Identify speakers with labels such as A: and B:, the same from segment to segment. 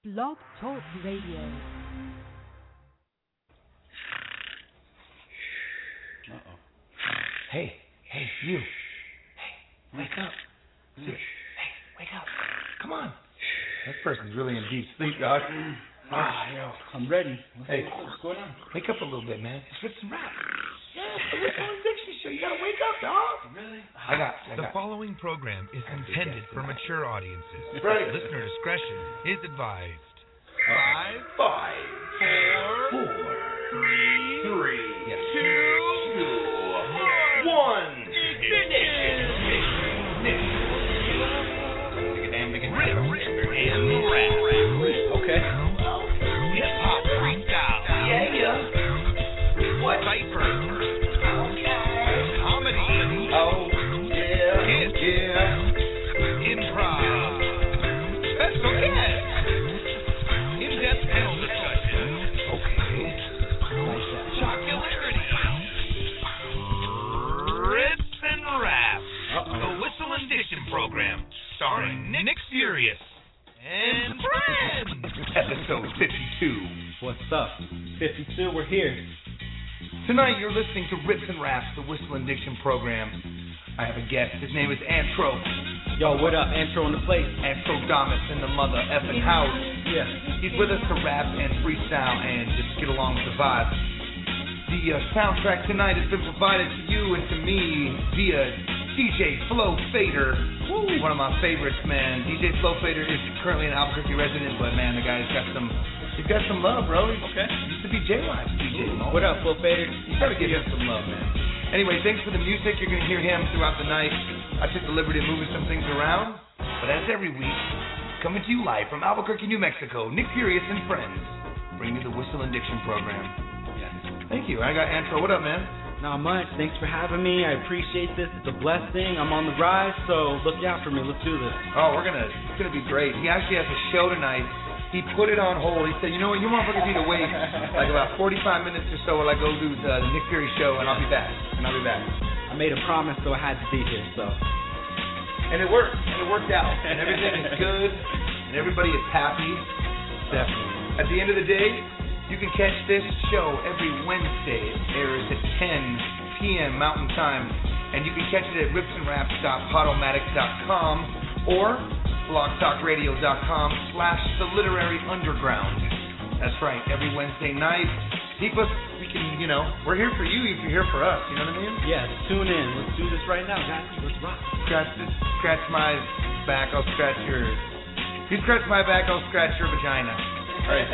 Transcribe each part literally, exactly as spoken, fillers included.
A: Blog Talk Radio.
B: Uh-oh.
C: Hey, hey, you. Hey, wake up. Hey, wake up. Come on. That person's really in deep sleep, dog.
B: Ah, yo, I'm ready. What's,
C: Hey,
B: what's going on?
C: wake up a little bit, man. It's Ritz and Rap. Yeah, it's the Ritz and Diction Show. You gotta wake up, dog.
B: Really?
C: I got, I
D: The
C: got.
D: following program is intended for mature audiences.
C: Right.
D: Listener discretion is advised.
C: Five, five,
D: Four,
C: four,
D: three,
C: three,
D: two,
C: two, one. Ignition.
D: Rip and Rap.
B: Okay.
D: Hip hop freestyle.
C: Yeah, yeah. What?
D: Cypher.
C: Okay.
D: Comedy.
C: Oh, yeah,
D: Hits.
C: yeah.
D: Improv. Special guest. In-depth panel discussion.
C: Okay.
D: Jocularity. Rips and Rap.
B: Uh-oh.
D: The Whistle and Diction program, starring Nick Furious and friends.
C: Episode fifty-two.
B: What's up? fifty-two, we're here.
C: Tonight you're listening to Rips and Raps, the Whistle and Diction program. I have a guest. His name is Antro.
B: Yo, what up? Antro in the place.
C: Antrodamus in the mother effing house.
B: Yeah.
C: He's with us to rap and freestyle and just get along with the vibe. The uh, soundtrack tonight has been provided to you and to me via D J Flow Fader. Woo. One of my favorites, man. D J Flow Fader is currently an Albuquerque resident, but man, the guy's got some, he's got some love, bro. He's,
B: Okay.
C: Used to be J-Live's D J.
B: What up, Flo Fader?
C: You gotta give him some love, man. Anyway, thanks for the music. You're gonna hear him throughout the night. I took the liberty of moving some things around, but as every week, coming to you live from Albuquerque, New Mexico, Nick Furious and friends bring you the Whistle and Diction program.
B: Yes.
C: Thank you. I got Antro. What up, man?
B: Not much. Thanks for having me. I appreciate this. It's a blessing. I'm on the rise, so look out for me. Let's do this.
C: Oh, we're gonna, it's gonna be great. He actually has a show tonight. He put it on hold. He said, you know what, you motherfuckers need to wait like about forty-five minutes or so while I go do the, the Nick Fury show, and I'll be back. And I'll be back.
B: I made a promise, so I had to be here, so.
C: And it worked. And it worked out. And everything is good. And everybody is happy.
B: Definitely.
C: At the end of the day, you can catch this show every Wednesday. It airs at ten p.m. Mountain Time. And you can catch it at rips and raps dot podomatic dot com or blogtalkradio.com slash the literary underground. That's right, every Wednesday night. Keep us, we can, you know, we're here for you if you're here for us, you know what I mean?
B: Yeah, tune in. Let's do this right now, guys. Let's rock.
C: Scratch this, scratch my back, I'll scratch yours. You scratch my back, I'll scratch your vagina. All right.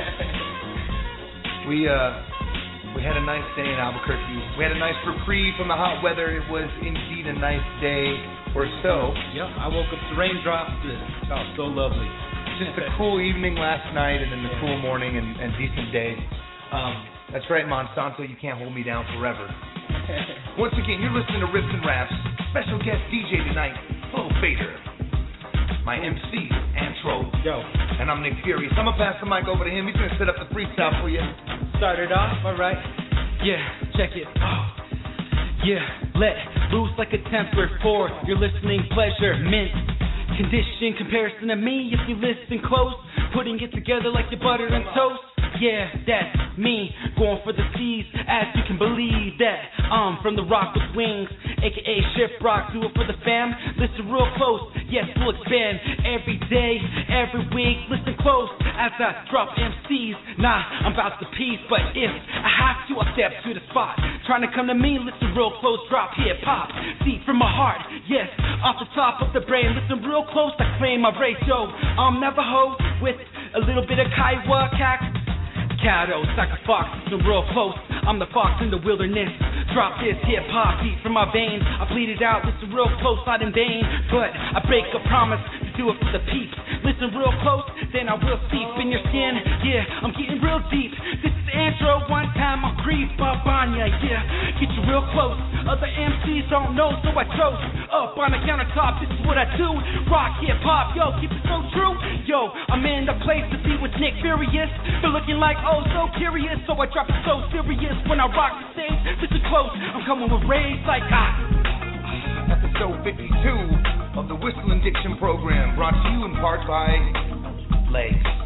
C: We, uh, we had a nice day in Albuquerque. We had a nice reprieve from the hot weather. It was indeed a nice day or so.
B: Yep, I woke up to raindrops. It felt so lovely.
C: Just a cool evening last night and then the cool morning and, and decent day. Um, that's right, Monsanto, you can't hold me down forever. Once again, you're listening to Rips and Raps. Special guest D J tonight, Flo Fader. My M C, Antro.
B: Yo.
C: And I'm Nick Furious. I'm going to pass the mic over to him. He's going to set up the freestyle for you.
B: Started off, all right. Yeah, check it. Oh. Yeah, let loose like a temper for your listening pleasure. Mint condition comparison to me if you listen close. Putting it together like your butter and toast. Yeah, that's me, going for the seas, as you can believe that I'm from the rock with wings, aka Shift Rock, do it for the fam, listen real close, yes, we'll expand every day, every week, listen close, as I drop M Cs, nah, I'm about to peace, but if I have to, I'll step to the spot, trying to come to me, listen real close, drop hip-hop, see from my heart, yes, off the top of the brain, listen real close, I claim my ratio, I'm Navajo, with a little bit of Kiowa, Cax, Caddo, Saca Fox, listen real close. I'm the fox in the wilderness. Drop this hip hop beat from my veins. I bleed it out, listen real close, not in vain. But I break a promise to do it for the peeps. Listen real close, then I will seep in your skin. Yeah, I'm getting real deep. This is Antro, one time I'll creep up on ya. Yeah, get you real close. Other M Cs don't know, so I chose up on the countertop. This is what I do. Rock hip hop, yo, keep it so true. Yo, I'm in the place to be with Nick Furious. They're looking like oh so curious, so I drop it so serious when I rock the stage. Listen close, I'm coming with rage like ah.
C: Episode fifty-two of the Whistle and Diction program, brought to you in part by Legs, a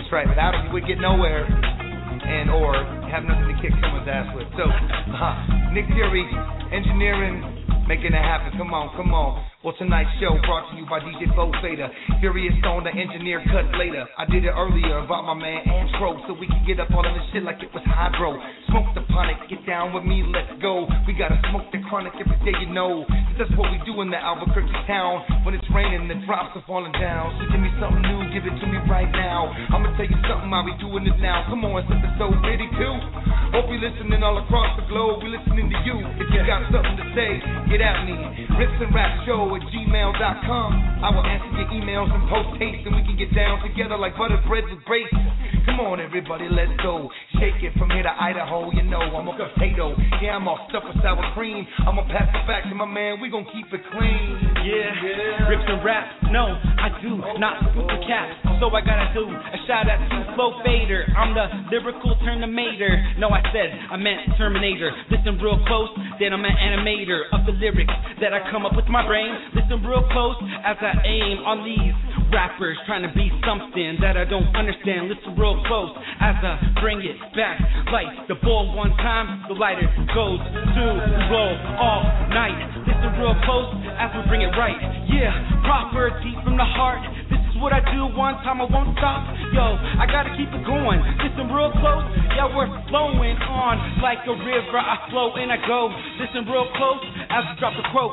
C: right. Without it, you would get nowhere, and or have nothing to kick someone's ass with. So, uh, Nick Fury, engineering, making it happen. Come on, come on. Well, tonight's show brought to you by D J Flow Fader. Furious Stone, the engineer, cut later. I did it earlier about my man Antro, so we can get up all of this shit like it was hydro. Smoke the ponic, get down with me, let's go. We gotta smoke the chronic every day, you know. That's what we do in the Albuquerque town. When it's raining, the drops are falling down. So give me something new, give it to me right now. I'ma tell you something, I'll be doing it now. Come on, it's episode fifty-two. Hope you're listening all across the globe. We're listening to you. If you got something to say, get at me. Rips and Rap Show at gmail dot com. I will answer your emails and post haste, and we can get down together like butter bread with grace. Come on, everybody, let's go. Shake it from here to Idaho. You know I'm a potato. Yeah, I'm all stuffed with sour cream. I'm gonna pass it back to my man. We gon' keep it clean.
B: Yeah, yeah. Rips and Rap. No, I do not scoop the cap. So I gotta do a shout out to Flow Fader. I'm the lyrical Terminator. No, I said I meant Terminator. Listen real close, then I'm an animator of the lyrics that I come up with my brain. Listen real close as I aim on these rappers trying to be something that I don't understand. Listen real close as I bring it back. Light the ball one time, the lighter goes to blow all night. Listen real close as we bring it right. Yeah, proper deep from the heart. This is what I do one time, I won't stop. Yo, I gotta keep it going. Listen real close. Yeah, we're flowing on like a river. I flow and I go. Listen real close as we drop the quote.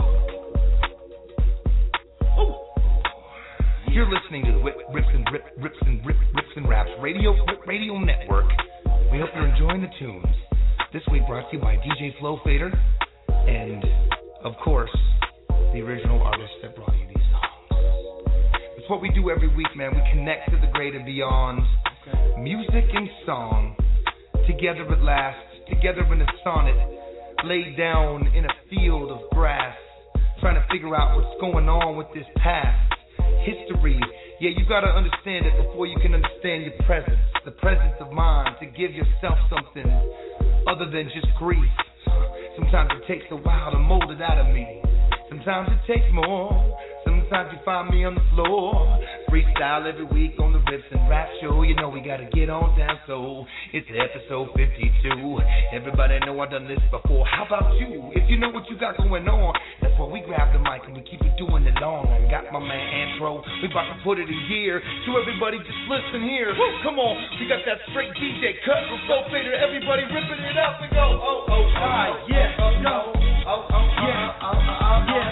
B: Ooh.
C: You're listening to the Rips and Rip, Rips and Rip, Rips and Raps Radio Radio Network. We hope you're enjoying the tunes. This week brought to you by D J Flow Fader and, of course, the original artist that brought you these songs. It's what we do every week, man. We connect to the great and beyond. Okay. Music and song, together at last, together in a sonnet, laid down in a field of grass, trying to figure out what's going on with this past. History, yeah, you gotta understand it before you can understand your presence. The presence of mind to give yourself something other than just grief. Sometimes it takes a while to mold it out of me. Sometimes it takes more. Sometimes you find me on the floor. Freestyle every week on the Rips and Rap Show. You know we gotta get on down, so it's episode fifty-two. Everybody know I've done this before. How about you? If you know what you got going on, that's why we grab the mic and we keep it doing it long. I got my man Antro. We about to put it in gear. So everybody just listen here. Woo, come on, we got that straight D J cut from Flow Fader. Everybody ripping it up and go. Oh, oh, hi, yeah, no. Oh, oh, yeah, oh, oh, oh, yeah.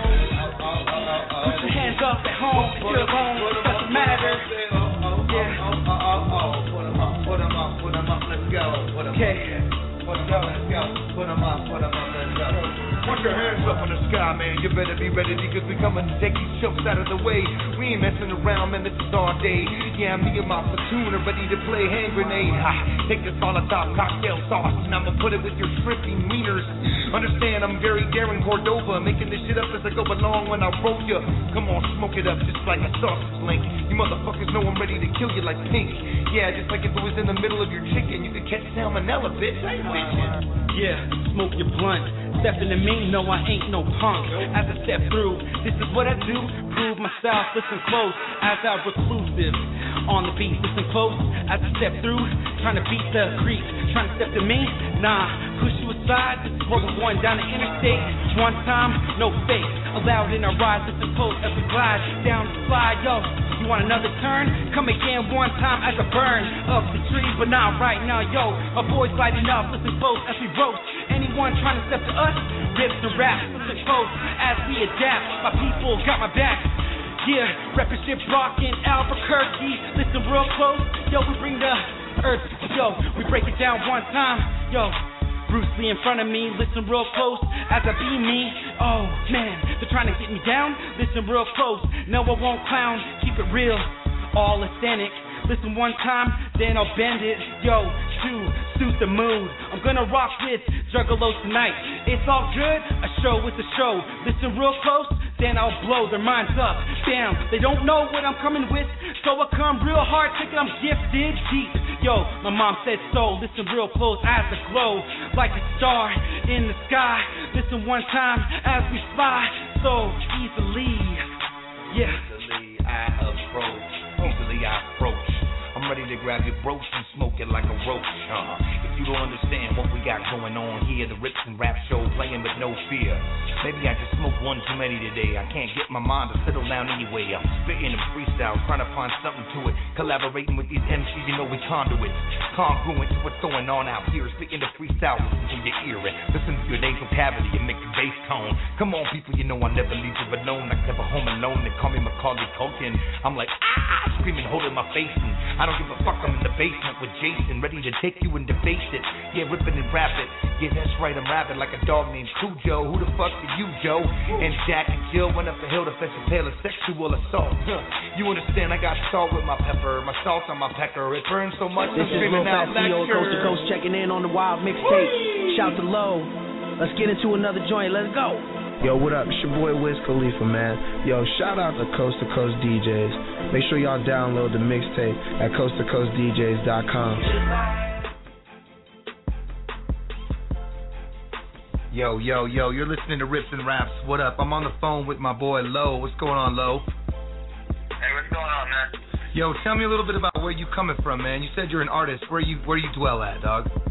B: Put your hands up at home, if you're alone, it doesn't matter. Yeah.
C: Put them up, put them up, put them up, let's go. Okay. Put them up, let's go. Put them up, put them up, let's go. Put your hands up in the sky, man. You better be ready because we coming to take these chumps out of the way. We ain't messing around, man. This is our day. Yeah, me and my platoon are ready to play hand grenade. Ha, take this Molotov cocktail sauce and I'ma put it with your shrimpy wieners. Understand, I'm very Darren Cordova, making this shit up as I go along when I roll ya. Come on, smoke it up just like a sausage link. You motherfuckers know I'm ready to kill you like Pink. Yeah, just like if it was in the middle of your chicken, you could catch salmonella, bitch. I ain't with you.
B: Yeah, smoke your blunt. Stepping to me, no, I ain't no punk. As I step through, this is what I do. Prove myself, listen close. As I reclusive on the beat, listen close. As I step through, trying to beat the creep. Trying to step to me, nah, push you aside. This is what we're going down the interstate. One time, no fake. Allowed in our ride, listen close as we glide down the slide. Yo, you want another turn? Come again one time as I burn up the tree, but not right now, yo. My boys lighting up, listen close as we roast. Anyone trying to step to us, rips and raps, listen close as we adapt. My people got my back. Yeah, reppin' shit rockin' Albuquerque. Listen real close, yo, we bring the earth, yo, we break it down one time, yo. Bruce Lee in front of me, listen real close as I be me. Oh man, they're trying to get me down. Listen real close, no I won't clown. Keep it real, all authentic. Listen one time, then I'll bend it. Yo, to suit the mood, I'm gonna rock with Juggalos tonight. It's all good, a show is a show. Listen real close, then I'll blow their minds up. Damn, they don't know what I'm coming with, so I come real hard, thinking I'm gifted deep. Yo, my mom said so. Listen real close as I glow like a star in the sky. Listen one time as we fly so easily. Yeah.
C: Easily I approach. Easily I approach. I'm
A: I'm ready to grab your brooch and smoke it like a roach. Uh, if you don't understand what we got going on here, the Rips and Rap Show playing with no fear. Maybe I just smoked one too many today. I can't get my mind to settle down anyway. I'm spitting in freestyle, trying to find something to it. Collaborating with these M Cs, you know we conduits. Congruent to what's going on out here. Spitting the freestyle, listen to your ear and listen to your nasal cavity and make your bass tone. Come on, people, you know I never leave you alone. I never home alone. They call me Macaulay Culkin. I'm like, ah, screaming, holding my face. And I don't give a fuck, I'm in the basement with Jason, ready to take you and debase it. Yeah, ripping and rap it. Yeah, that's right, I'm rapping like a dog named Cujo. Who the fuck are you, Joe? And Jack and Jill went up the hill to fetch a tale of sexual assault. Huh. You understand, I got salt with my pepper, my salt on my pecker. It burns so much,
E: this
A: I'm
E: is
A: screaming out
E: lecture. Coast to Coast checking in on the Wild Mixtape. Shout to Low. Let's get into another joint. Let's go.
F: Yo, what up? It's your boy Wiz Khalifa, man. Yo, shout out to Coast to Coast D Js. Make sure y'all download the mixtape at coast to coast d js dot com.
C: Yo, yo, yo, you're listening to Rips and Raps. What up? I'm on the phone with my boy Low. What's going on, Low?
G: Hey, what's going on, man?
C: Yo, tell me a little bit about where you coming from, man. You said you're an artist. Where you where you dwell at, dog?
G: Man,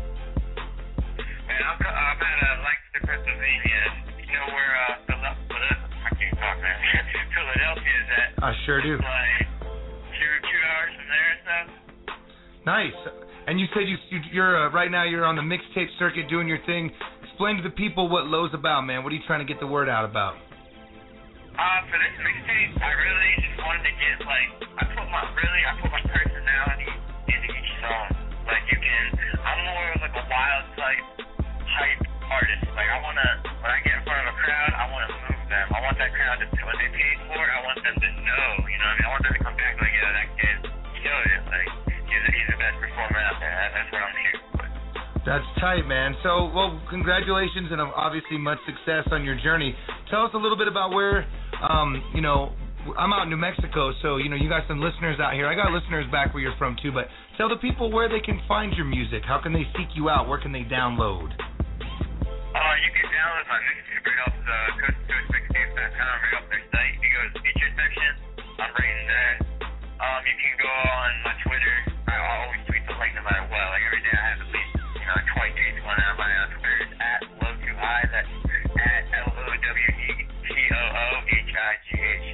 G: I'm, I'm at uh, Lancaster, Pennsylvania. You know where uh, Philadelphia, I can't talk, man. Philadelphia is at?
C: I sure do.
G: It's like two, two hours from there and stuff.
C: Nice. And you said you, you you're uh, right now you're on the mixtape circuit doing your thing. Explain to the people what Low's about, man. What are you trying to get the word out about?
G: Uh, for this mixtape, I really just wanted to get, like, I put my, really, I put my personality into each song. Like, you can, I'm more of like a wild type, hype artist. Like, I want to, when I get in front of a crowd, I want to move them. I want that crowd to, when they paid for it, I want them to know, you know what I mean? I want them to come back like, yeah, that kid killed it. Like, he's, he's the best performer out there. That, that's what I'm shooting for.
C: That's tight, man. So, well, congratulations and obviously much success on your journey. Tell us a little bit about where, um, you know, I'm out in New Mexico, so, you know, you got some listeners out here. I got listeners back where you're from, too, but tell the people where they can find your music. How can they seek you out? Where can they download?
G: Uh, you can download my mixtape right off the coast to coast mixtape dot com, right off their site. You go to the feature section. I'm right in there. Um, you can go on my Twitter. I always tweet the link no matter what. Like, every day I have at least, you know, twenty tweets going out. My uh, Twitter is at low too high. That's at L O W E T O O H I G H.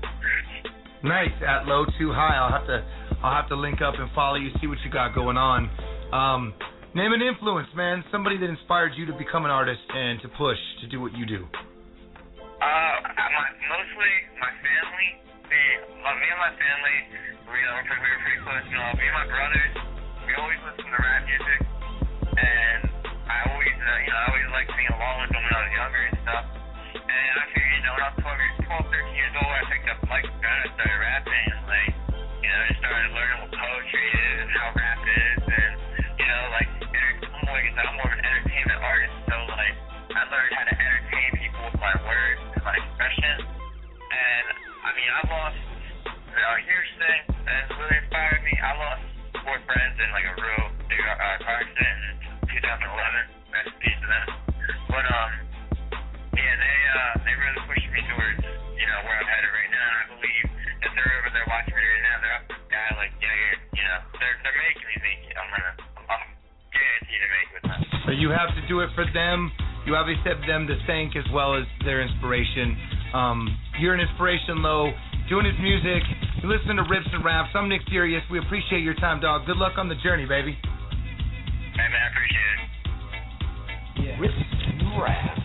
C: Nice, at Low Too High. I'll have to I'll have to link up and follow you, see what you got going on. Um, name an influence, man. Somebody that inspired you to become an artist and to push to do what you do.
G: Uh, my, mostly my family. See, my, me and my family, we, you know, we were pretty close. You know, me and my brothers, we always listened to rap music, and I always, uh, you know, I always liked singing along with them when I was younger and stuff. And I figured, you know, when I was twelve, thirteen years old, I picked up like gun and started rapping, and like, you know, I started learning what poetry is and how rap is, and you know, like, I'm more, like I said, I'm more of an entertainment artist, so like, I learned how to entertain people with my words and my expression. And I mean, I lost a huge thing that really inspired me. I lost four friends in like a real big uh, car accident in two thousand eleven. Rest in peace to them. But um. Yeah, they uh they really pushed me towards, you know, where I'm headed right now, and I believe that they're over there watching me right now. They're up this guy like, yeah, you're, you know, they're they're making me make it. I'm gonna, I'm guaranteed to make it with them.
C: So you have to do it for them. You obviously have them to thank as well as their inspiration. Um, you're an inspiration, Low. Doing his music. You listen to Rips and Raps. I'm Nick Furious. We appreciate your time, dog. Good luck on the journey, baby.
G: Hey man, I appreciate it.
C: Yeah. Rips and Raps.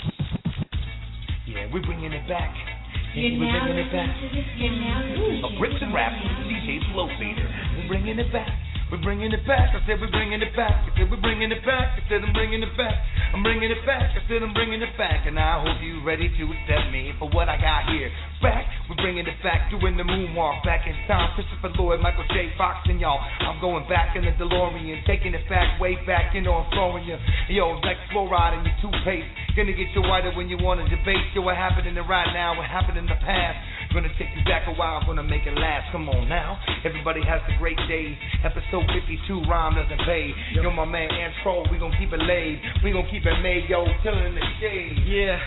C: Yeah, we're bringing it back. Yeah, we're bringing it back. Oh, Rips and Raps, D J Flow Fader. We're bringing it back. We're bringing it back. I said we're bringing it back. I said we're bringing it back. I said I'm bringing it back. I'm bringing it back. I said I'm bringing it back. And I hope you ready to accept me for what I got here. Back. We're bringing it back. Doing the moonwalk. Back in time. Christopher Lloyd, Michael J. Fox, and y'all. I'm going back in the DeLorean. Taking it back. Way back. You know I'm throwing you. Yo, like fluoride in your toothpaste. Gonna get you whiter when you want to debate. Yo, what happened in the right now? What happened in the past? Gonna take you back a while. Gonna make it last. Come on now. Everybody has a great day. Episode fifty-two, rhyme doesn't pay. Yo, my man Antro, we gon' keep it laid. We gon' keep it made, yo, chillin' in the shade.
B: Yeah,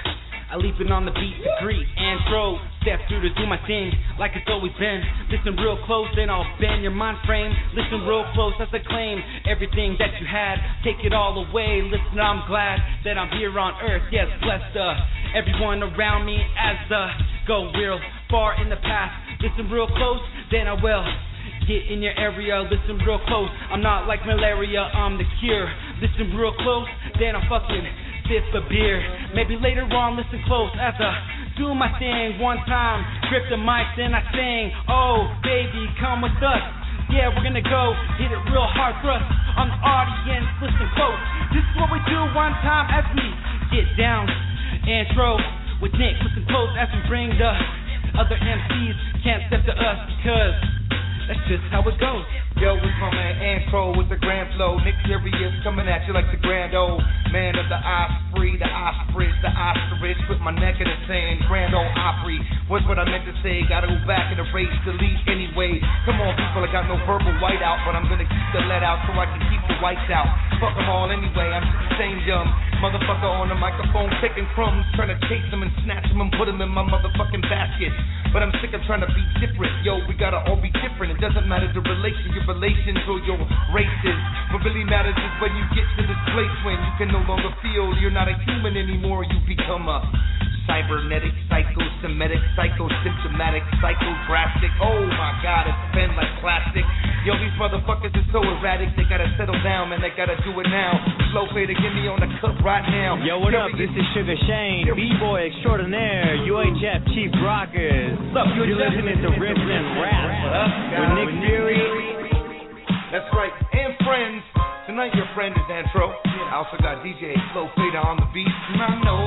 B: I leap in on the beat to greet Antro. Step through to do my thing like it's always been. Listen real close, then I'll bend your mind frame. Listen real close as I claim everything that you had. Take it all away. Listen, I'm glad that I'm here on earth. Yes, bless uh, everyone around me as I go real far in the past. Listen real close, then I will get in your area. Listen real close. I'm not like malaria, I'm the cure. Listen real close, then I'll fucking sip a beer. Maybe later on, listen close as I do my thing. One time, grip the mic, then I sing. Oh, baby, come with us. Yeah, we're gonna go hit it real hard thrust on the audience. Listen close. This is what we do one time as we get down. Intro with Nick. Listen close as we bring the other M Cs. Can't step to us because that's just how it goes.
C: Yo, it's my man Antro with the grand flow. Nick Furious coming at you like the grand old man of the Osprey, the ostrich, the ostrich. Put my neck in the sand, grand old Opry. What's what I meant to say? Gotta go back and erase, delete anyway. Come on, people, I got no verbal whiteout, but I'm gonna keep the lead out so I can keep the whites out. Fuck them all anyway, I'm just the same dumb motherfucker on the microphone, taking crumbs, trying to chase them and snatch them and put them in my motherfucking basket. But I'm sick of trying to be different. Yo, we gotta all be different. It doesn't matter the relation, your relations or your races. What really matters is when you get to this place when you can no longer feel you're not a human anymore. You become a cybernetic, psychosemitic, psychosymptomatic, psychodrastic. Oh my God, it's been like plastic. Yo, these motherfuckers are so erratic. They gotta settle down, man. They gotta do it now. Flow fader, give me on the cup right now.
H: Yo, what up? This is Sugar Shane, B-boy extraordinaire, U H F Chief Rockers. What's up? You're listening to Rips and Rap with Nick Fury.
C: That's right, and friends. Tonight your friend is Antro. I also got D J Flow Fader on the beat. And I know,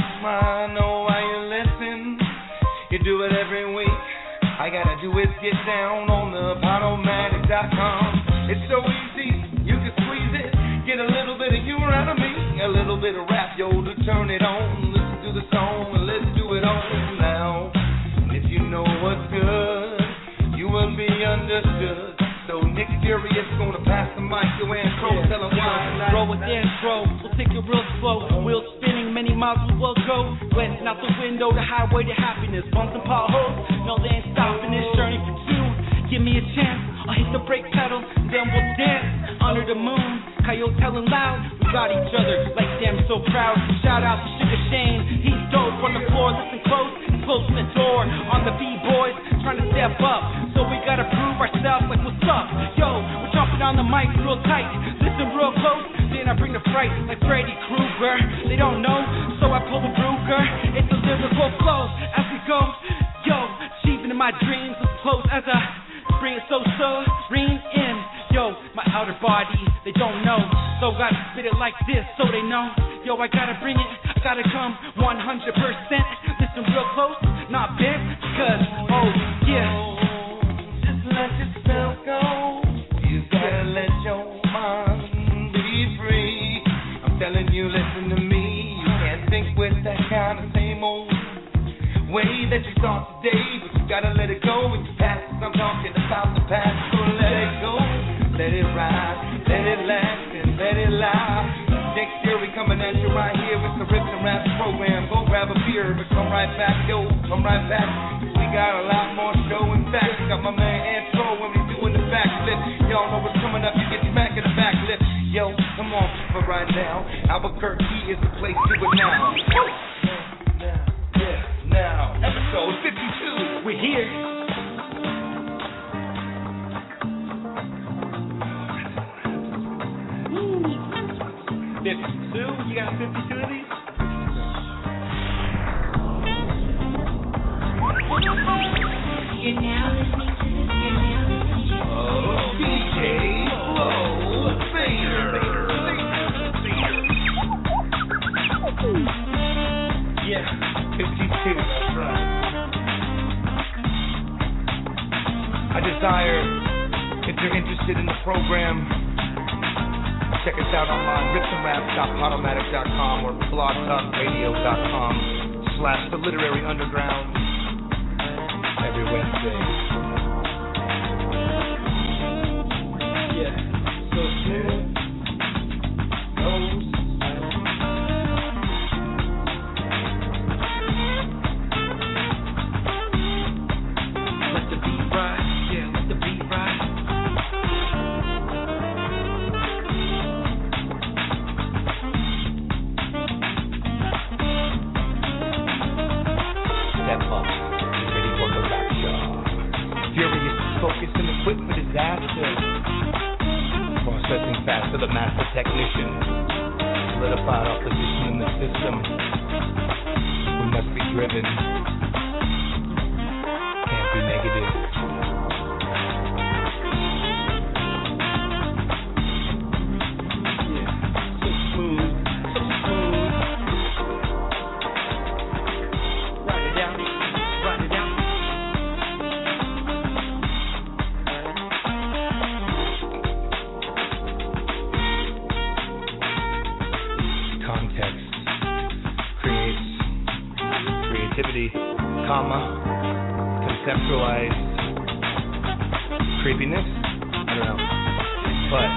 C: I know why you listen. You do it every week. I gotta do is get down on the Podomatic dot com. It's so easy, you can squeeze it. Get a little bit of humor out of me, a little bit of rap, yo, to turn it on. Listen to the song and let's do it on now. And if you know what's good, you will be understood. So Nick Furious gonna pass the mic to Antro, yeah. Tell him why.
B: Roll with Antro, we'll take it real slow. Wheels spinning, many miles we will go. Glancing out the window, the highway to happiness. Bumps and potholes, no they ain't stopping this journey for two. Give me a chance, I'll hit the brake pedal, then we'll dance under the moon. Coyote telling loud, we got each other like damn so proud. Shout out to Sugar Shane, he's dope on the floor. Listen close, he's closing the door on the B-boys, trying to step up. So we gotta prove ourselves like what's up. Yo, we're jumping on the mic real tight. Listen real close, then I bring the fright like Freddy Krueger. They don't know, so I pull the Ruger. It's a lyrical flow as we go. Yo, achieving in my dreams as close as I bring it so serene in. Yo, my outer body, they don't know. So gotta spit it like this so they know. Yo, I gotta bring it, I gotta come one hundred percent. Listen real close, not bent, because, oh, yeah.
C: Just let yourself go. You gotta let your mind be free. I'm telling you, listen to me. You can't think with that kind of same old way that you thought today, but you gotta let it go when you pass it. I'm talking about the past, so let it go, let it ride, let it last, and let it lie. Nick Fury coming at you right here with the Rips and Raps program. Go grab a beer, but come right back, yo, come right back. We got a lot more show. In fact, got my man Antro when we doing the backflip. Y'all know what's coming up, you get back in the backflip. Yo, come on, for right now, Albuquerque is the place to it now. Now, episode fifty-two, we're here. fifty-two? You got fifty-two of these?
I: You're now listening to this. You're now listening to
C: Oh, D J Flow Fader. Yeah, fifty-two, that's right. I desire, if you're interested in the program, check us out online, rips and raps dot podomatic dot com or blog talk radio dot com slash the literary underground every Wednesday. Yeah, so smooth. Nose.
A: faster, the master technician. Solidified opposition in the system. We must be driven. Can't be negative. Comma, conceptualize creepiness. I don't know, but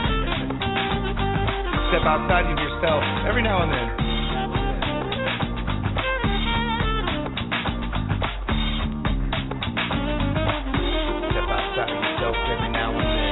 A: step outside of yourself every now and then. Step outside of yourself every now and then.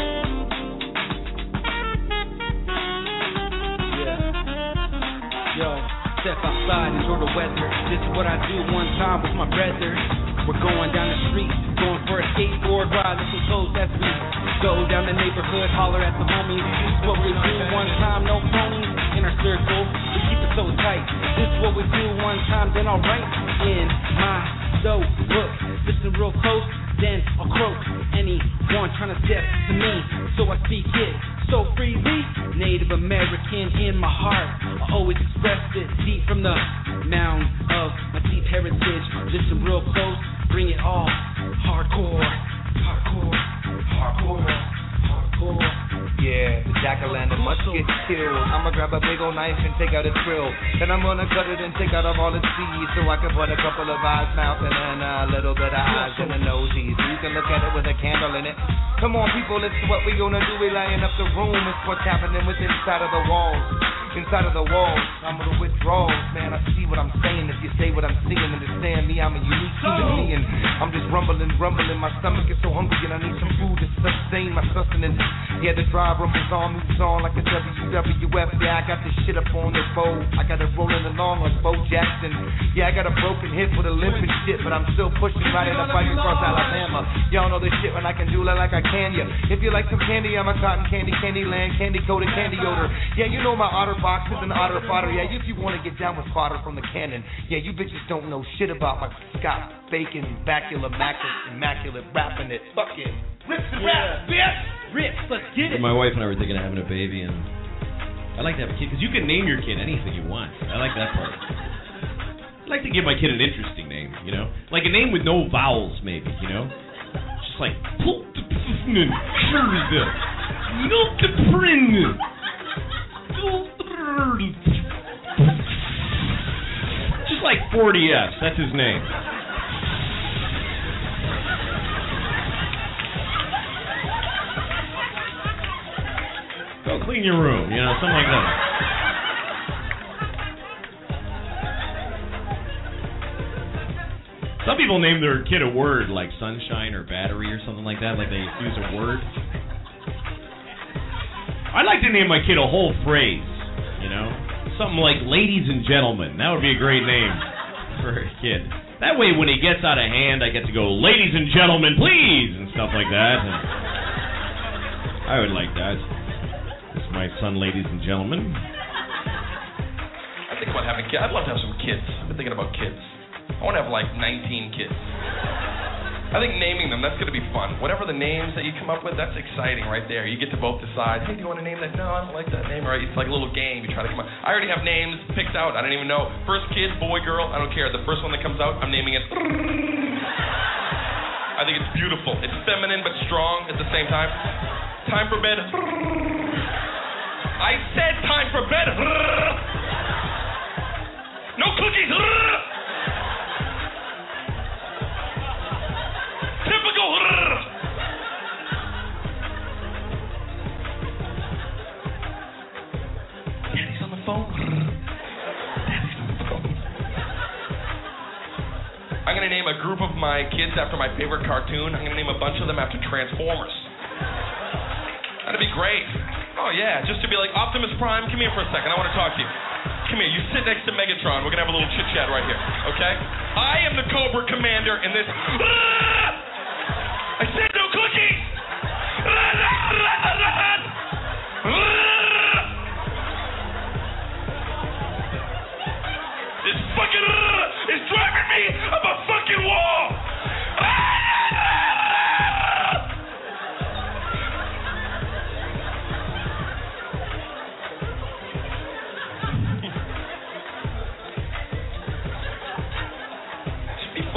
B: Yeah. Yo. Step outside, enjoy the weather. This is what I do one time with my brother. We're going down the street, going for a skateboard ride. Listen close as we go down the neighborhood, holler at the homies. This is what we do one time, no ponies in our circle. We keep it so tight. This is what we do one time, then I'll write in my dope book. Listen real close, then I'll croak anyone trying to step to me. So I speak it so freely. Native American in my heart. I always expressed it deep from the mound of my deep heritage. Listen real close, bring it all. Hardcore, hardcore, hardcore, hardcore.
A: Yeah, the jack-o'-lantern must get killed. I'ma grab a big old knife and take out its grill. Then I'm gonna cut it and take out of all its seeds, so I can put a couple of eyes, mouth, and then a little bit of eyes and a nosies. You can look at it with a candle in it. Come on, people, it's what we gonna do. We lighting up the room. It's what's happening with inside of the walls. Inside of the walls, I'm gonna withdrawals, man. I see what I'm saying. If you say what I'm seeing, understand me. I'm a unique human being. I'm just rumbling, rumbling. My stomach is so hungry and I need some food to sustain my sustenance. Yeah, the drive rumbles on, moves on like a W W F. Yeah, I got this shit up on the bow. I got it rolling along like Bo Jackson. Yeah, I got a broken hip with a limp and shit, but I'm still pushing right in the fight across Alabama. Y'all know this shit when I can do it like I can ya. If you like some candy, I'm a cotton candy, candy land, candy coated, candy odor. Yeah, you know my otter boxes and otter fodder. Yeah, if you want to get down with fodder from the cannon. Yeah, you bitches don't know shit about my Scott Bacon, Bacula, Macus, immaculate rapping it. Fuck it. Rips and raps, bitch!
B: Rips, let's get it.
J: My wife and I were thinking of having a baby, and I like to have a kid, because you can name your kid anything you want. I like that part. I'd like to give my kid an interesting name, you know? Like a name with no vowels, maybe, you know? Just like... Just like forty F's, that's his name. Go clean your room, you know, something like that. Some people name their kid a word like sunshine or battery or something like that, like they use a word. I'd like to name my kid a whole phrase, you know? Something like ladies and gentlemen. That would be a great name for a kid. That way when he gets out of hand, I get to go, ladies and gentlemen, please, and stuff like that. And I would like that. This is my son, ladies and gentlemen.
K: I think about having kids. I'd love to have some kids. I've been thinking about kids. I want to have like nineteen kids. I think naming them, that's going to be fun. Whatever the names that you come up with, that's exciting right there. You get to both decide, hey, do you want to name that? No, I don't like that name. Right? It's like a little game. You try to come up. I already have names picked out. I don't even know. First kid, boy, girl, I don't care. The first one that comes out, I'm naming it. I think it's beautiful. It's feminine but strong at the same time. Time for bed. I said time for bed. No cookies. Typical. Daddy's on the phone. Daddy's on the phone. I'm going to name a group of my kids after my favorite cartoon. I'm going to name a bunch of them after Transformers. That'd be great. Oh, yeah, just to be like, Optimus Prime, come here for a second. I want to talk to you. Come here, you sit next to Megatron. We're going to have a little chit-chat right here, okay? I am the Cobra Commander in this... I said no cookies!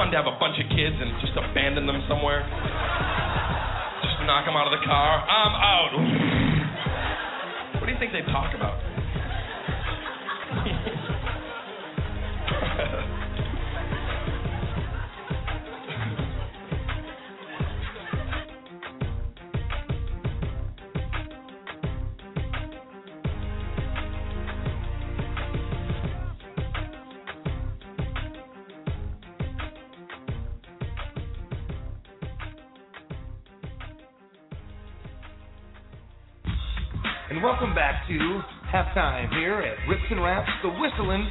K: fun to have a bunch of kids and just abandon them somewhere? Just knock them out of the car. I'm out. What do you think they talk about?
C: And welcome back to halftime here at Rips and Raps, the Whistling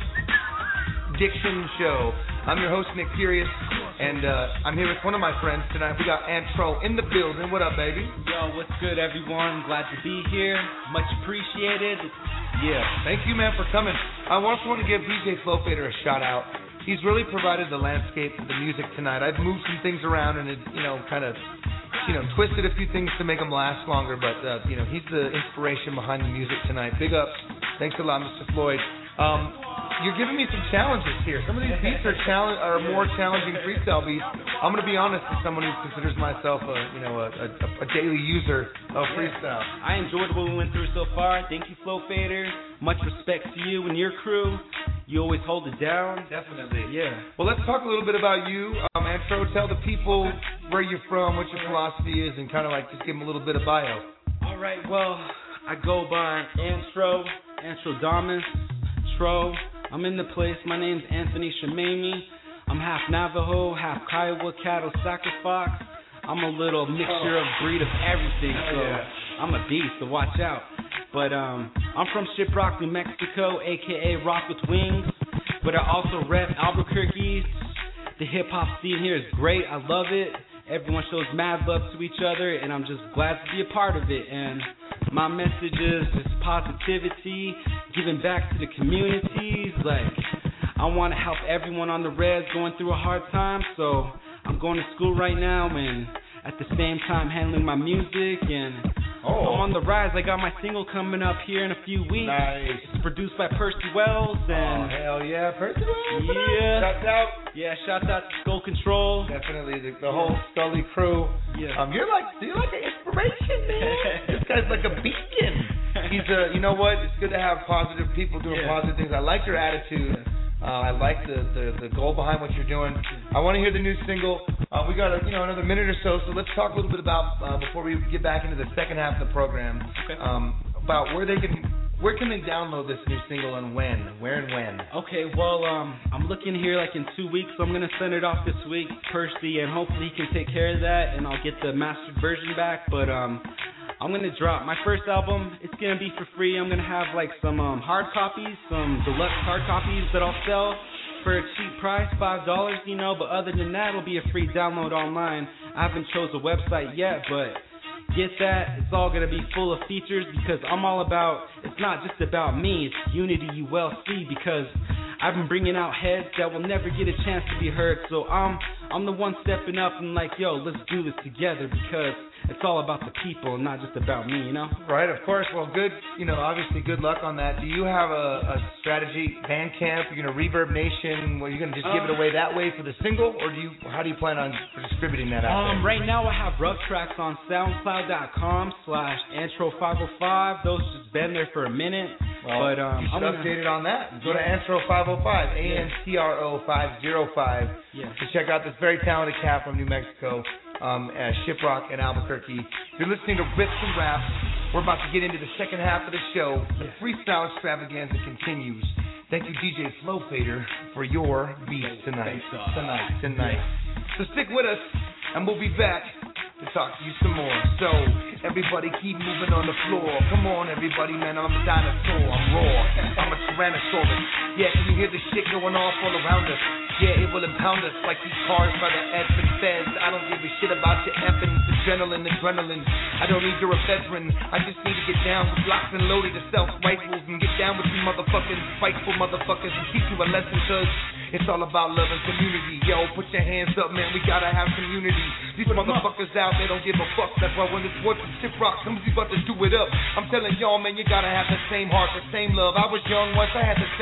C: Diction Show. I'm your host, Nick Furious, and uh, I'm here with one of my friends tonight. We got Antro in the building. What up, baby?
B: Yo, what's good, everyone? Glad to be here. Much appreciated.
C: Yeah, thank you, man, for coming. I also want to give D J Flow Fader a shout out. He's really provided the landscape of the music tonight. I've moved some things around and it, you know, kind of, you know, twisted a few things to make them last longer, but, uh, you know, he's the inspiration behind the music tonight. Big ups. Thanks a lot, Mister Floyd. Um, you're giving me some challenges here. Some of these beats are challenge are more challenging freestyle beats. I'm going to be honest, as someone who considers myself a, you know, a, a, a daily user of freestyle.
B: I enjoyed what we went through so far. Thank you, Flow Fader. Much respect to you and your crew. You always hold it down.
C: Definitely.
B: Yeah.
C: Well, let's talk a little bit about you. Um, Antro, tell the people where you're from, what your philosophy is, and kind of like just give them a little bit of bio.
B: All right. Well, I go by Antro, Antrodamus, Tro. I'm in the place. My name's Anthony Shemami. I'm half Navajo, half Kiowa cattle sacrifice. I'm a little mixture of breed of everything, so yeah. I'm a beast, so watch out. But um, I'm from Shiprock, New Mexico, a k a. Rock with Wings. But I also rep Albuquerque. The hip-hop scene here is great. I love it. Everyone shows mad love to each other, and I'm just glad to be a part of it. And my message is just positivity, giving back to the communities. Like, I want to help everyone on the res going through a hard time, so I'm going to school right now and at the same time handling my music, and oh. I'm on the rise. I got my single coming up here in a few weeks.
C: Nice.
B: It's produced by Percy Wells, and
C: oh hell yeah, Percy Wells.
B: Yeah.
C: Shouts out.
B: Yeah, shouts out to Skull Control.
C: Definitely the, the whole Scully crew.
B: Yeah.
C: Um, you're like you're like an inspiration, man. This guy's like a beacon. He's a you know what? It's good to have positive people doing
B: yeah.
C: positive things. I like your attitude. Uh, I like the, the, the goal behind what you're doing. I want to hear the new single. Uh, we got a, you know another minute or so, so let's talk a little bit about uh, before we get back into the second half of the program
B: okay.
C: um, about where they can where can they download this new single and when, where and when.
B: Okay, well um, I'm looking here like in two weeks, so I'm gonna send it off this week, Percy, and hopefully he can take care of that, and I'll get the mastered version back. But um. I'm going to drop my first album. It's going to be for free. I'm going to have like some um, hard copies, some deluxe hard copies that I'll sell for a cheap price, five dollars, you know. But other than that, it'll be a free download online. I haven't chose a website yet, but get that. It's all going to be full of features because I'm all about, it's not just about me. It's unity you well see because I've been bringing out heads that will never get a chance to be heard. So I'm, I'm the one stepping up and like, yo, let's do this together because it's all about the people and not just about me, you know?
C: Right, of course. Well, good, you know, obviously good luck on that. Do you have a, a strategy, Bandcamp, you're going to Reverb Nation, where you're going to just uh, give it away that way for the single, or do you? How do you plan on distributing that out
B: um,
C: there?
B: Right now I have rough tracks on soundcloud.com slash antro505. Those just been there for a minute.
C: Well,
B: but um,
C: you should
B: I'm
C: update it on that. Go to Antro five oh five, A N T R O five oh five,
B: yeah.
C: to check out this very talented cat from New Mexico. Um, at Shiprock and Albuquerque. You're listening to Rips and Raps. We're about to get into the second half of the show. The freestyle extravaganza continues. Thank you, D J Flow Fader, for your beat tonight. Tonight, tonight. So stick with us, and we'll be back to talk to you some more. So, everybody keep moving on the floor. Come on, everybody, man, I'm a dinosaur. I'm raw. I'm a Tyrannosaurus. Yeah, can you hear the shit going off all around us? Yeah, it will impound us like these cars by the F and feds. I don't give a shit about your effing adrenaline, adrenaline. I don't need your veteran. I just need to get down with locks and loaded assault rifles and get down with you motherfuckers, spiteful motherfuckers, and teach you a lesson, cause it's all about love and community. Yo, put your hands up, man, we gotta have community. These motherfuckers out there don't give a fuck. That's why when this sports and Shiprock comes, we about to do it up. I'm telling y'all, man, you gotta have the same heart, the same love. I was young once, I had the same love.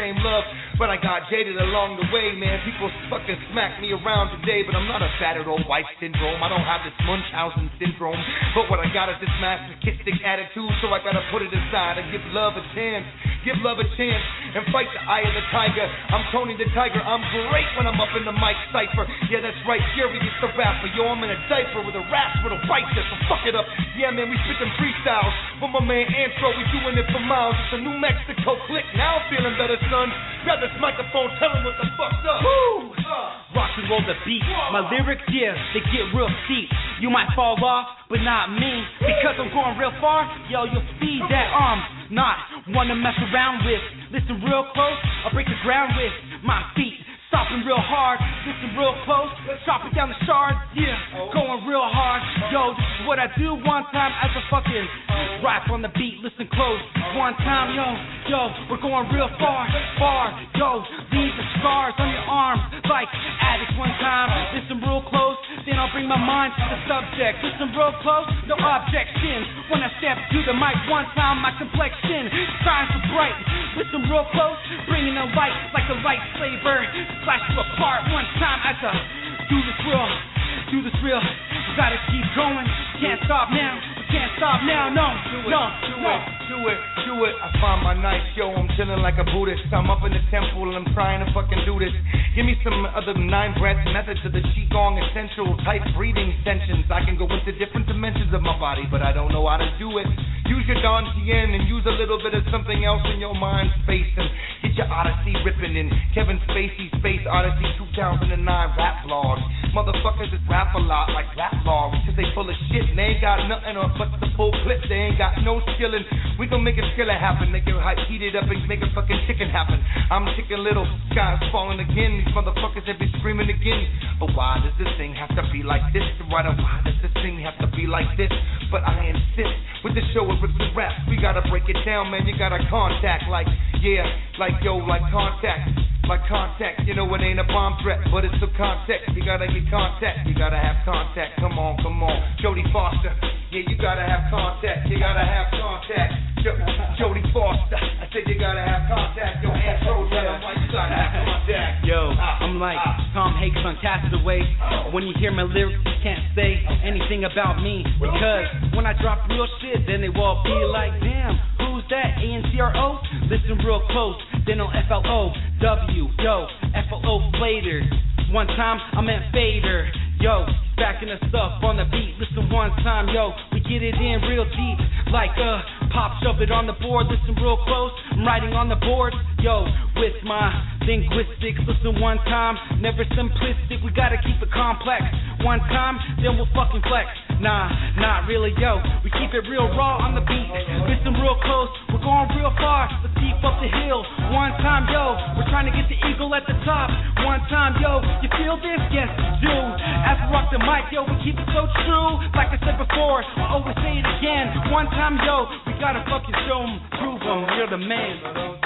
C: but I got jaded along the way, man. People fucking smack me around today, but I'm not a battered old wife syndrome. I don't have this Munchausen syndrome, but what I got is this masochistic attitude, so I gotta put it aside and give love a chance. Give love a chance and fight the eye of the tiger. I'm Tony the Tiger. I'm great when I'm up in the mic cipher. Yeah, that's right. Jerry is the rapper. Yo, I'm in a diaper with a rasp with a right there, so fuck it up. Yeah, man, we spit them freestyles. For my man Antro, we doing it for miles. It's a New Mexico click. Now I'm feeling better, son. Grab this microphone, tell him what the fuck's up. Woo! Uh,
B: Rock and roll the beat. My lyrics, yeah, they get real steep. You might fall off, but not me. Because I'm going real far, yo, you'll see that I'm not one to mess around with. Listen real close, I'll break the ground with my feet. Stopping real hard, listen real close, chopping down the shards, yeah, going real hard. Yo, this is what I do one time as a fucking rap on the beat, listen close. One time, yo, yo, we're going real far, far. Yo, leave the scars on your arms like addicts one time. Listen real close, then I'll bring my mind to the subject. Listen real close, no objections. When I step to the mic one time, my complexion shines so bright. Listen real close, bringing a light like a lightsaber. Flash you apart one time as I do this real, do this real. You gotta keep going, can't stop now, can't stop now, no,
C: do it,
B: no,
C: do
B: no.
C: it, do it, do it. I find my night, yo, I'm chilling like a Buddhist. I'm up in the temple and I'm trying to fucking do this. Give me some other nine breath methods of the Qigong essential type breathing extensions. I can go into different dimensions of my body, but I don't know how to do it. Use your Don Tien and use a little bit of something else in your mind space and get your Odyssey ripping in Kevin Spacey's Space Odyssey two thousand nine rap vlogs. Motherfuckers just rap a lot like rap vlogs because they full of shit and they ain't got nothing on but the full clip. They ain't got no skillin'. We gon' make a skillet happen, make it hype, heat it up and make a fucking chicken happen. I'm Chicken Little, sky's falling again. These motherfuckers have been screaming again. But why does this thing have to be like this? Why, why does this thing have to be like this? But I insist with the show of rips and raps. We gotta break it down, man. You gotta contact like, yeah, like yo, like contact. Like contact, you know it ain't a bomb threat, but it's the context. You gotta get contact, you gotta have contact. Come on, come on, Jodie Foster. Yeah, you gotta have contact, you gotta have contact. Jo- Jodie Foster, I said you gotta have contact. Yo, Antro, tell them why you gotta have contact.
B: Yo, I'm like Tom Hanks on Castaway. When you hear my lyrics, you can't say anything about me, because when I drop real shit, then they will be like, damn, who's that? A N C R O? Listen real close, then on F L O W. Yo, F L O Flater. One time I meant Fader. Yo, backing us up on the beat. Listen one time, yo, we get it in real deep. Like uh, pop, shove it on the board. Listen real close, I'm writing on the board. Yo, with my linguistics. Listen one time, never simplistic. We gotta keep it complex. One time, then we'll fucking flex. Nah, not really, yo. We keep it real raw on the beat. Listen real close, we're going real far. Let's keep up the hill. One time, yo, we're trying to get the eagle at the top. One time, yo, you feel this? Yes, you do. As we rock the mic, yo, we keep it so true. Like I said before, I'll always say it again. One time, yo, we gotta fucking show them, prove them, you're the man.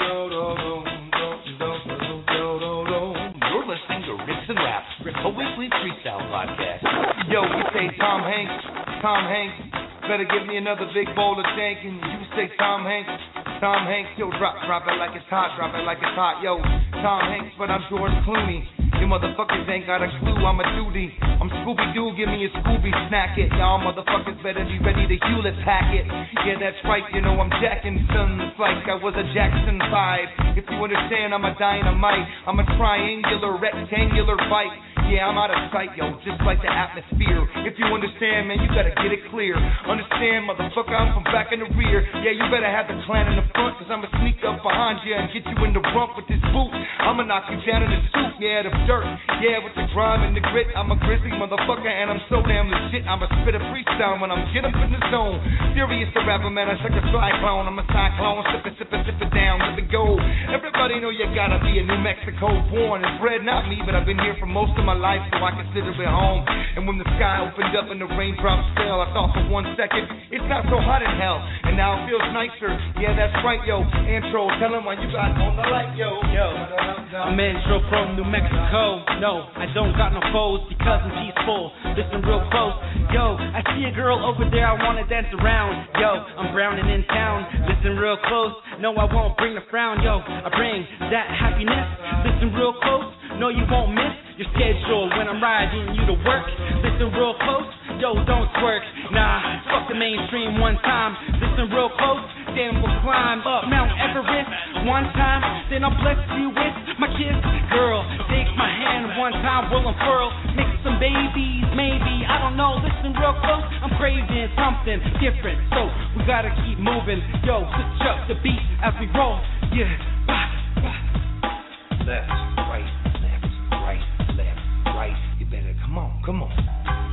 A: You're listening to Rips and Raps, a weekly freestyle podcast.
C: Yo, we say Tom Hanks, Tom Hanks, better give me another big bowl of dank. And you say Tom Hanks, Tom Hanks, yo, drop, drop it like it's hot, drop it like it's hot. Yo, Tom Hanks, but I'm George Clooney. You motherfuckers ain't got a clue, I'm a duty. I'm Scooby-Doo, give me a Scooby, snack it. Y'all motherfuckers better be ready to Hewlett Packard. Yeah, that's right, you know I'm jacking sons like I was a Jackson five. If you understand, I'm a dynamite. I'm a triangular, rectangular bite. Yeah, I'm out of sight, yo, just like the atmosphere. If you understand, man, you gotta get it clear. Understand, motherfucker, I'm from back in the rear. Yeah, you better have the clan in the front, cause I'ma sneak up behind you and get you in the rump with this boot. I'ma knock you down in the soup, yeah, the dirt. Yeah, with the grime and the grit. I'm a grizzly motherfucker and I'm so damn legit. I'm a spit of freestyle when I'm get up in the zone. Serious the rapper, man, I suck a cyclone. I'm a cyclone, sip it, sip it, sip it down, let it go. Everybody know you gotta be a New Mexico born and bred, not me, but I've been here for most of my life, so I consider it home. And when the sky opened up and the raindrops fell, I thought for one second, it's not so hot in hell. And now it feels nicer. Yeah, that's right, yo. Antro, tell them why you got on the light, yo. Yo,
B: I'm Antro from New Mexico. No, I don't got no foes because I'm peaceful. Listen real close. Yo, I see a girl over there, I wanna dance around. Yo, I'm browning in town. Listen real close. No, I won't bring the frown. Yo, I bring that happiness. Listen real close, no you won't miss your schedule when I'm riding you to work. Listen real close, yo don't twerk. Nah, fuck the mainstream one time. Listen real close, then we'll climb up Mount Everest one time. Then I'll bless you with my kiss. Girl, take my hand one time, we'll unfurl. Make some babies, maybe, I don't know. Listen real close, I'm craving something different, so we gotta keep moving. Yo, switch up the beat as we roll. Yeah, bah, bah.
C: Left, right, left, right, left, right. You better come on, come on.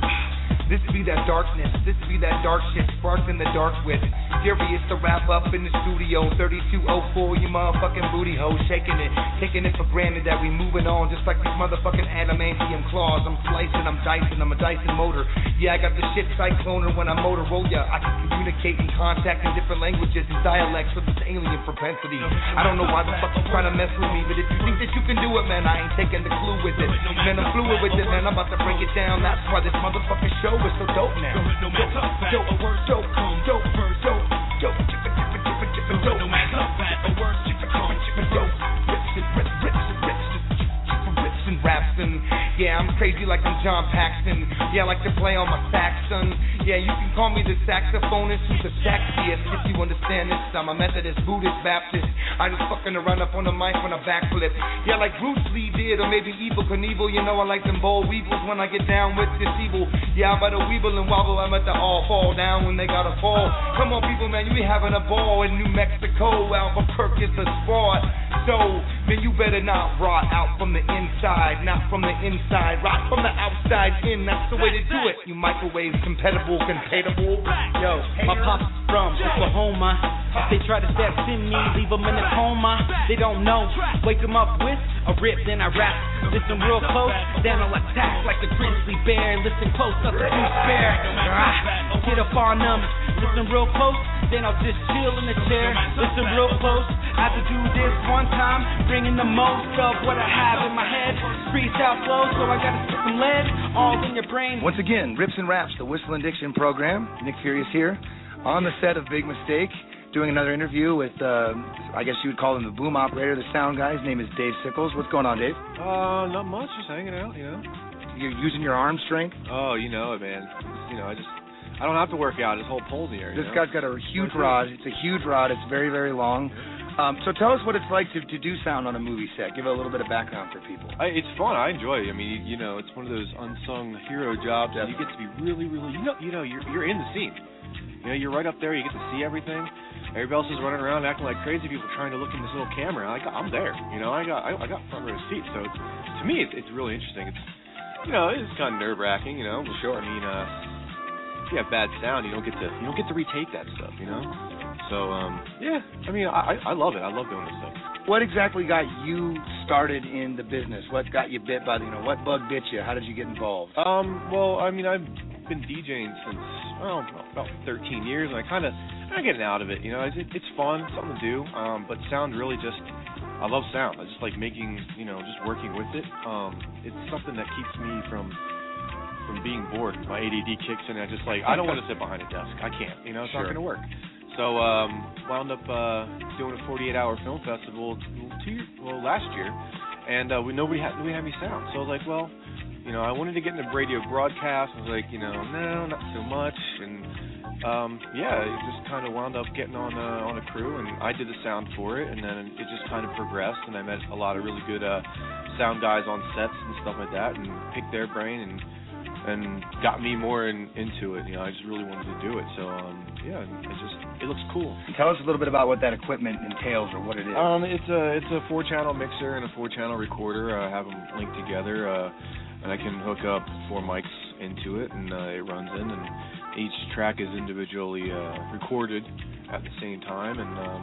C: This be that darkness, this be that dark shit sparked in the dark with. Furious to wrap up in the studio, thirty-two oh four, you motherfucking booty hole, shaking it, taking it for granted that we moving on, just like these motherfucking adamantium claws. I'm slicing, I'm dicing, I'm a Dyson motor. Yeah, I got the shit cycloner when I motor roll ya. I can communicate and contact in different languages and dialects with this alien propensity. I don't know why the fuck you trying to mess with me, but if you think that you can do it, man, I ain't taking the clue with it. Man, I'm fluid with it, man, I'm about to break it down. That's why this motherfucking show is so dope now. No matter dope, dope, dope, dope, dope, dope, chippa, chippa, chippa, chippa, dope. No matter dope, chippa, chippa, chippa, dope. Rips and rips, rips and rips, rips and raps and yeah, I'm crazy like I'm John Paxton. Yeah, I like to play on my sax, son. Yeah, you can call me the saxophonist who's the saxiest if you understand this. I'm a Methodist, Buddhist, Baptist. I just fucking run up on the mic when I backflip. Yeah, like Bruce Lee did, or maybe Evel Knievel. You know I like them bold weevils when I get down with this evil. Yeah, I'm at a weeble and wobble. I'm at the all fall down when they gotta fall. Come on, people, man, you be having a ball in New Mexico. Albuquerque is a sport. So, man, you better not rot out from the inside, not from the inside. Rot from the outside in. That's the way to do it. You microwave compatible, compatible.
B: Yo, my pops is from Oklahoma. If they try to step to me, leave them in a coma. They don't know. Wake them up with a rip, then I rap. Listen real close, then I'll attack like a grizzly bear. Listen close, up the goose bear. Ah, get up on them. Listen real close, then I'll just chill in the chair. Listen real close, I have to do this one time, bringing the most of what I have in my head. Freestyle flow, so I gotta put some lead all in your brain.
C: Once again, Rips and Raps, the Whistle and Diction program. Nick Furious here, on the set of Big Mistake, doing another interview with, uh, I guess you would call him the boom operator, the sound guy. His name is Dave Sickles. What's going on, Dave?
L: Uh, not much, just hanging out, you know.
C: You're using your arm strength?
L: Oh, you know it, man. You know, I just, I don't have to work out. I just hold poles in the air.
C: This
L: you know?
C: guy's got a huge rod. It's a huge rod. It's very, very long. Um, so tell us what it's like to, to do sound on a movie set. Give it a little bit of background for people.
L: I, it's fun. I enjoy it. I mean, you, you know, it's one of those unsung hero jobs, and you get to be really, really, you know, you know, you're you're in the scene. You know, you're right up there. You get to see everything. Everybody else is running around acting like crazy people trying to look in this little camera. I got, I'm there. You know, I got I, I got front row seat. So it's, to me, it's, it's really interesting. It's, you know, it's kind of nerve wracking. You know, sure. I mean, uh, if you have bad sound, you don't get to you don't get to retake that stuff. You know. So, um, yeah, I mean, I, I love it. I love doing this stuff.
C: What exactly got you started in the business? What got you bit by the, you know, what bug bit you? How did you get involved?
L: Um, well, I mean, I've been DJing since, oh, about thirteen years, and I kind of, I'm getting out of it, you know. It, it's fun, it's something to do, um, but sound really just, I love sound. I just like making, you know, just working with it. Um, it's something that keeps me from from being bored. My A D D kicks in, and I just like, I don't want to sit behind a desk. I can't, you know, it's
C: sure.
L: not going to work. So um, wound up uh, doing a forty-eight hour film festival two years, well last year, and uh, we nobody had nobody had me sound. So I was like, well, you know, I wanted to get into radio broadcast. I was like, you know, no, not so much, and um, yeah, it just kind of wound up getting on a, on a crew, and I did the sound for it, and then it just kind of progressed, and I met a lot of really good uh, sound guys on sets and stuff like that, and picked their brain and. and got me more in, into it. You know, I just really wanted to do it. So, um, yeah, it just it looks cool.
C: And tell us a little bit about what that equipment entails or what it is.
L: Um, it's a it's a four channel mixer and a four channel recorder. I have them linked together, uh, and I can hook up four mics into it, and uh, it runs in, and each track is individually uh, recorded at the same time, and um,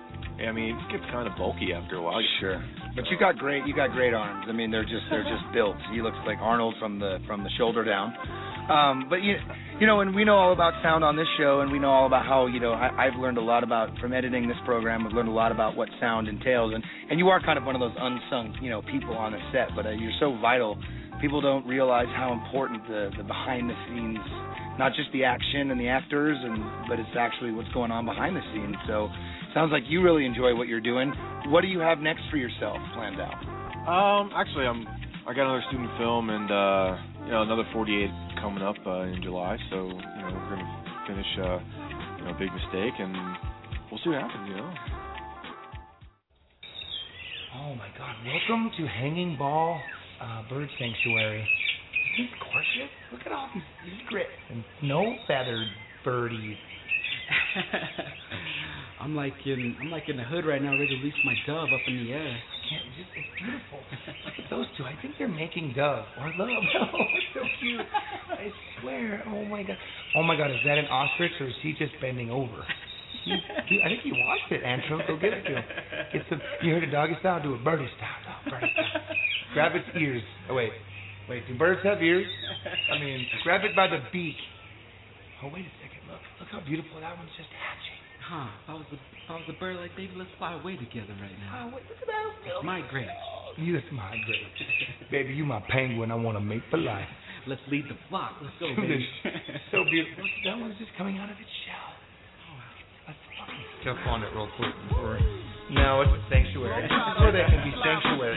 L: I mean, it gets kind of bulky after a while.
C: Sure. But you got great, you got great arms. I mean, they're just, they're just built. He looks like Arnold from the, from the shoulder down. Um, but you, you know, and we know all about sound on this show, and we know all about how, you know, I, I've learned a lot about from editing this program. I've learned a lot about what sound entails, and, and you are kind of one of those unsung, you know, people on the set. But uh, you're so vital. People don't realize how important the, the behind the scenes, not just the action and the actors, and but it's actually what's going on behind the scenes. So. Sounds like you really enjoy what you're doing. What do you have next for yourself planned out?
L: Um, actually, I'm I got another student film and uh, you know another forty-eight coming up uh, in July. So you know we're gonna finish uh, you know Big Mistake, and we'll see what happens. You know.
C: Oh my God! Welcome to Hanging Ball uh, Bird Sanctuary. Isn't this gorgeous? Look at all these egrets and snow-feathered birdies.
B: I'm like in I'm like in the hood right now, ready to release my dove up in the air.
C: Can't, just, it's beautiful. Look at those two. I think they're making dove or love. Oh, it's so cute. I swear. Oh my God. Oh my God. Is that an ostrich or is he just bending over? He, he, I think he wants it, Antro. Go get it to him. Get some. You heard a doggy style? Do a birdie style. No, birdie style. Grab its ears. Oh wait, wait. Do birds have ears? I mean, grab it by the beak. Oh wait a second. Look, look how beautiful that one's just hatching.
B: Huh? If I was a, if I was a bird, like baby, let's fly away together right now.
C: Oh wait, look at that.
B: Let's migrate.
C: Oh, you just migrate, baby. You my penguin. I want to mate for life.
B: Let's lead the flock. Let's go,
C: Do
B: baby.
C: this. So beautiful. Look, that one's just coming out of its shell. Let's fucking jump on it real quick before. No, it's a sanctuary. This is where they can be sanctuary.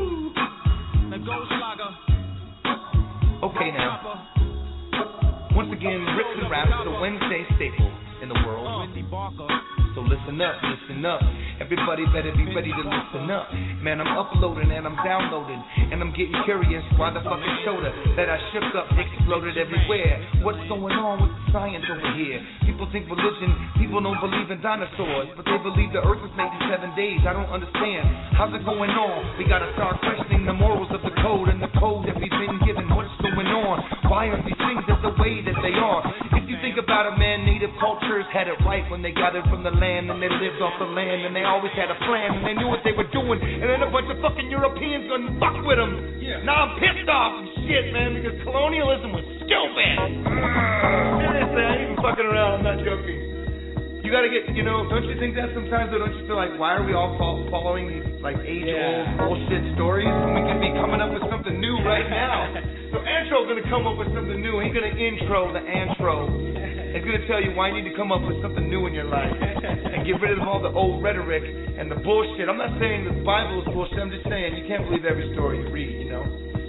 C: Okay, now. Once again, Rips and Raps is a Wednesday staple in the world. So listen up, listen up. Everybody better be ready to listen up. Man, I'm uploading and I'm downloading, and I'm getting curious why the fucking soda that I shook up exploded everywhere. What's going on with the science over here? People think religion, people don't believe in dinosaurs, but they believe the earth was made in seven days. I don't understand. How's it going on? We gotta start questioning the morals of the code and the code that we've been given. What's going on? Why are these things that the way that they are? If you think about it, man, native cultures had it right when they gathered from the land and they lived off the land and they always had a plan and they knew what they were doing, and then a bunch of fucking Europeans couldn't fuck with them. Yeah. Now I'm pissed off and shit, man, because colonialism was stupid. Seriously, I ain't even fucking around. I'm not joking. You gotta get, you know, don't you think that sometimes, or don't you feel like, why are we all fo- following these, like, age-old yeah. bullshit stories when we can be coming up with something new right now? So Antro's gonna come up with something new. He's gonna intro the Antro. He's gonna tell you why you need to come up with something new in your life and get rid of all the old rhetoric and the bullshit. I'm not saying the Bible is bullshit. I'm just saying you can't believe every story you read, you know?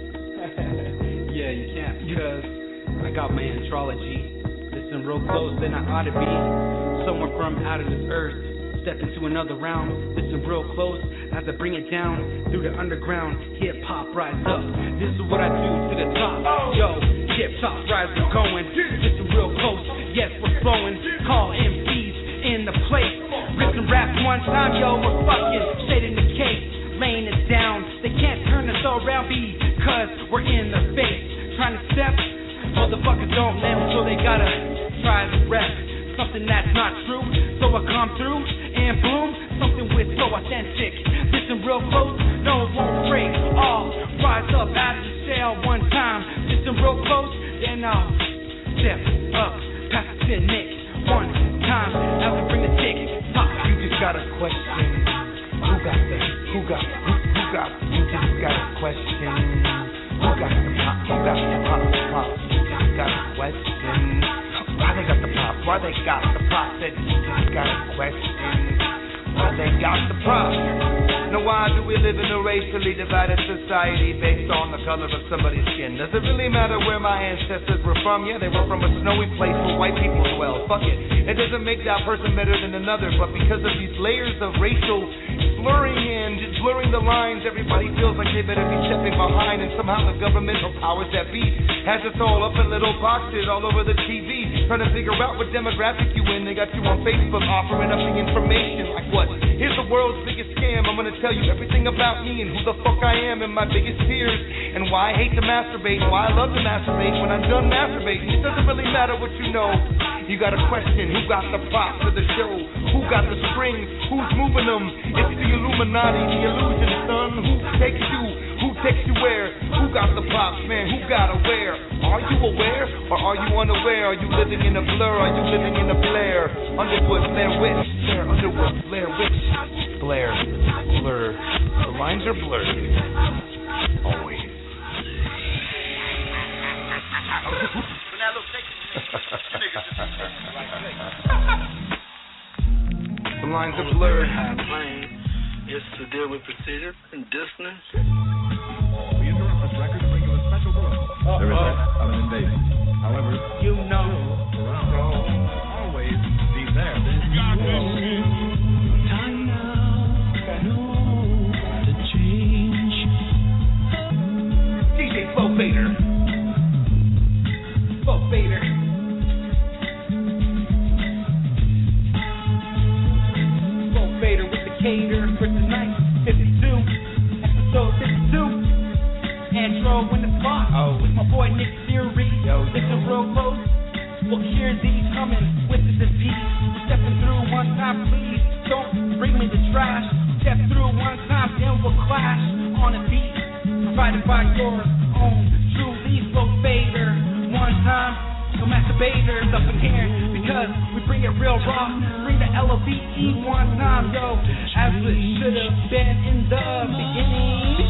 B: Yeah, you can't, because I got my antrology. Listen real close, then I ought to be somewhere from out of this earth. Step into another round, listen real close as I bring it down through the underground. Hip hop rise up, this is what I do to the top. Yo, hip hop rise, we're going. Listen real close, yes we're flowing. Call M Cs in the place. Rips and Raps one time, yo, we're fucking shading the case, laying it down. They can't turn us around because we're in the face. Trying to step, motherfuckers don't let them, so they gotta try the rep. Something that's not true, so I come through and boom, something with so authentic. Listen real close, no it won't break. All rise up out of the shell one time. Listen real close, then I'll step up past the cynic one time. As I bring the tick, pop.
C: You just got a question. Who got the? Who got? Who, who got? You just got a question. Who got the pop? Who got the pop? Pop. You just got a question. Why they got the pop? Why they got the pop? Said you just got a question. Why they got the pop? Now why do we live in a racially divided society based on the color of somebody's skin? Does it really matter where my ancestors were from? Yeah, they were from a snowy place where white people dwell. Fuck it. It doesn't make that person better than another, but because of these layers of racial blurring in, just blurring the lines, everybody feels like they better be stepping behind, and somehow the government or powers that be has us all up in little boxes all over the T V, trying to figure out what demographic you in. They got you on Facebook offering up the information like what? Here's the world's biggest scam. I'm gonna tell you everything about me and who the fuck I am and my biggest fears and why I hate to masturbate and why I love to masturbate when I'm done masturbating. It doesn't really matter what you know. You got a question, who got the props for the show? Who got the strings? Who's moving them? It's the Illuminati, the illusion, son. Who takes you? Who takes you where? Who got the props, man? Who got to where? Are you aware or are you unaware? Are you living in a blur? Are you living in a Blair? Underwood, Blair Witch. Blair Underwood, Blair Witch. Blair, blur. The lines are blurred. Always. The lines are blurred.
M: High plane just to deal with precision and distance.
N: We interrupt this record to bring you a special bulletin.
B: Uh-oh.
N: The result of an invasion. However,
B: you know,
N: always be there.
B: Time now, no to change.
A: D J Flo Fader. Flo Fader. Flo Fader with the cater for tonight. fifty-two, episode fifty-two. Intro in the spot. Oh, with my boy Nick Fury. Yo, listen real close. We'll hear these coming with the disease. Stepping through one time, please. Don't bring me the trash. Step through one time, then we'll clash on a beat. Provided by your own true Lee Flo Fader. One time, no masturbators up in here because we bring it real raw. Bring the L O V E one time, yo, as it should have been in the beginning.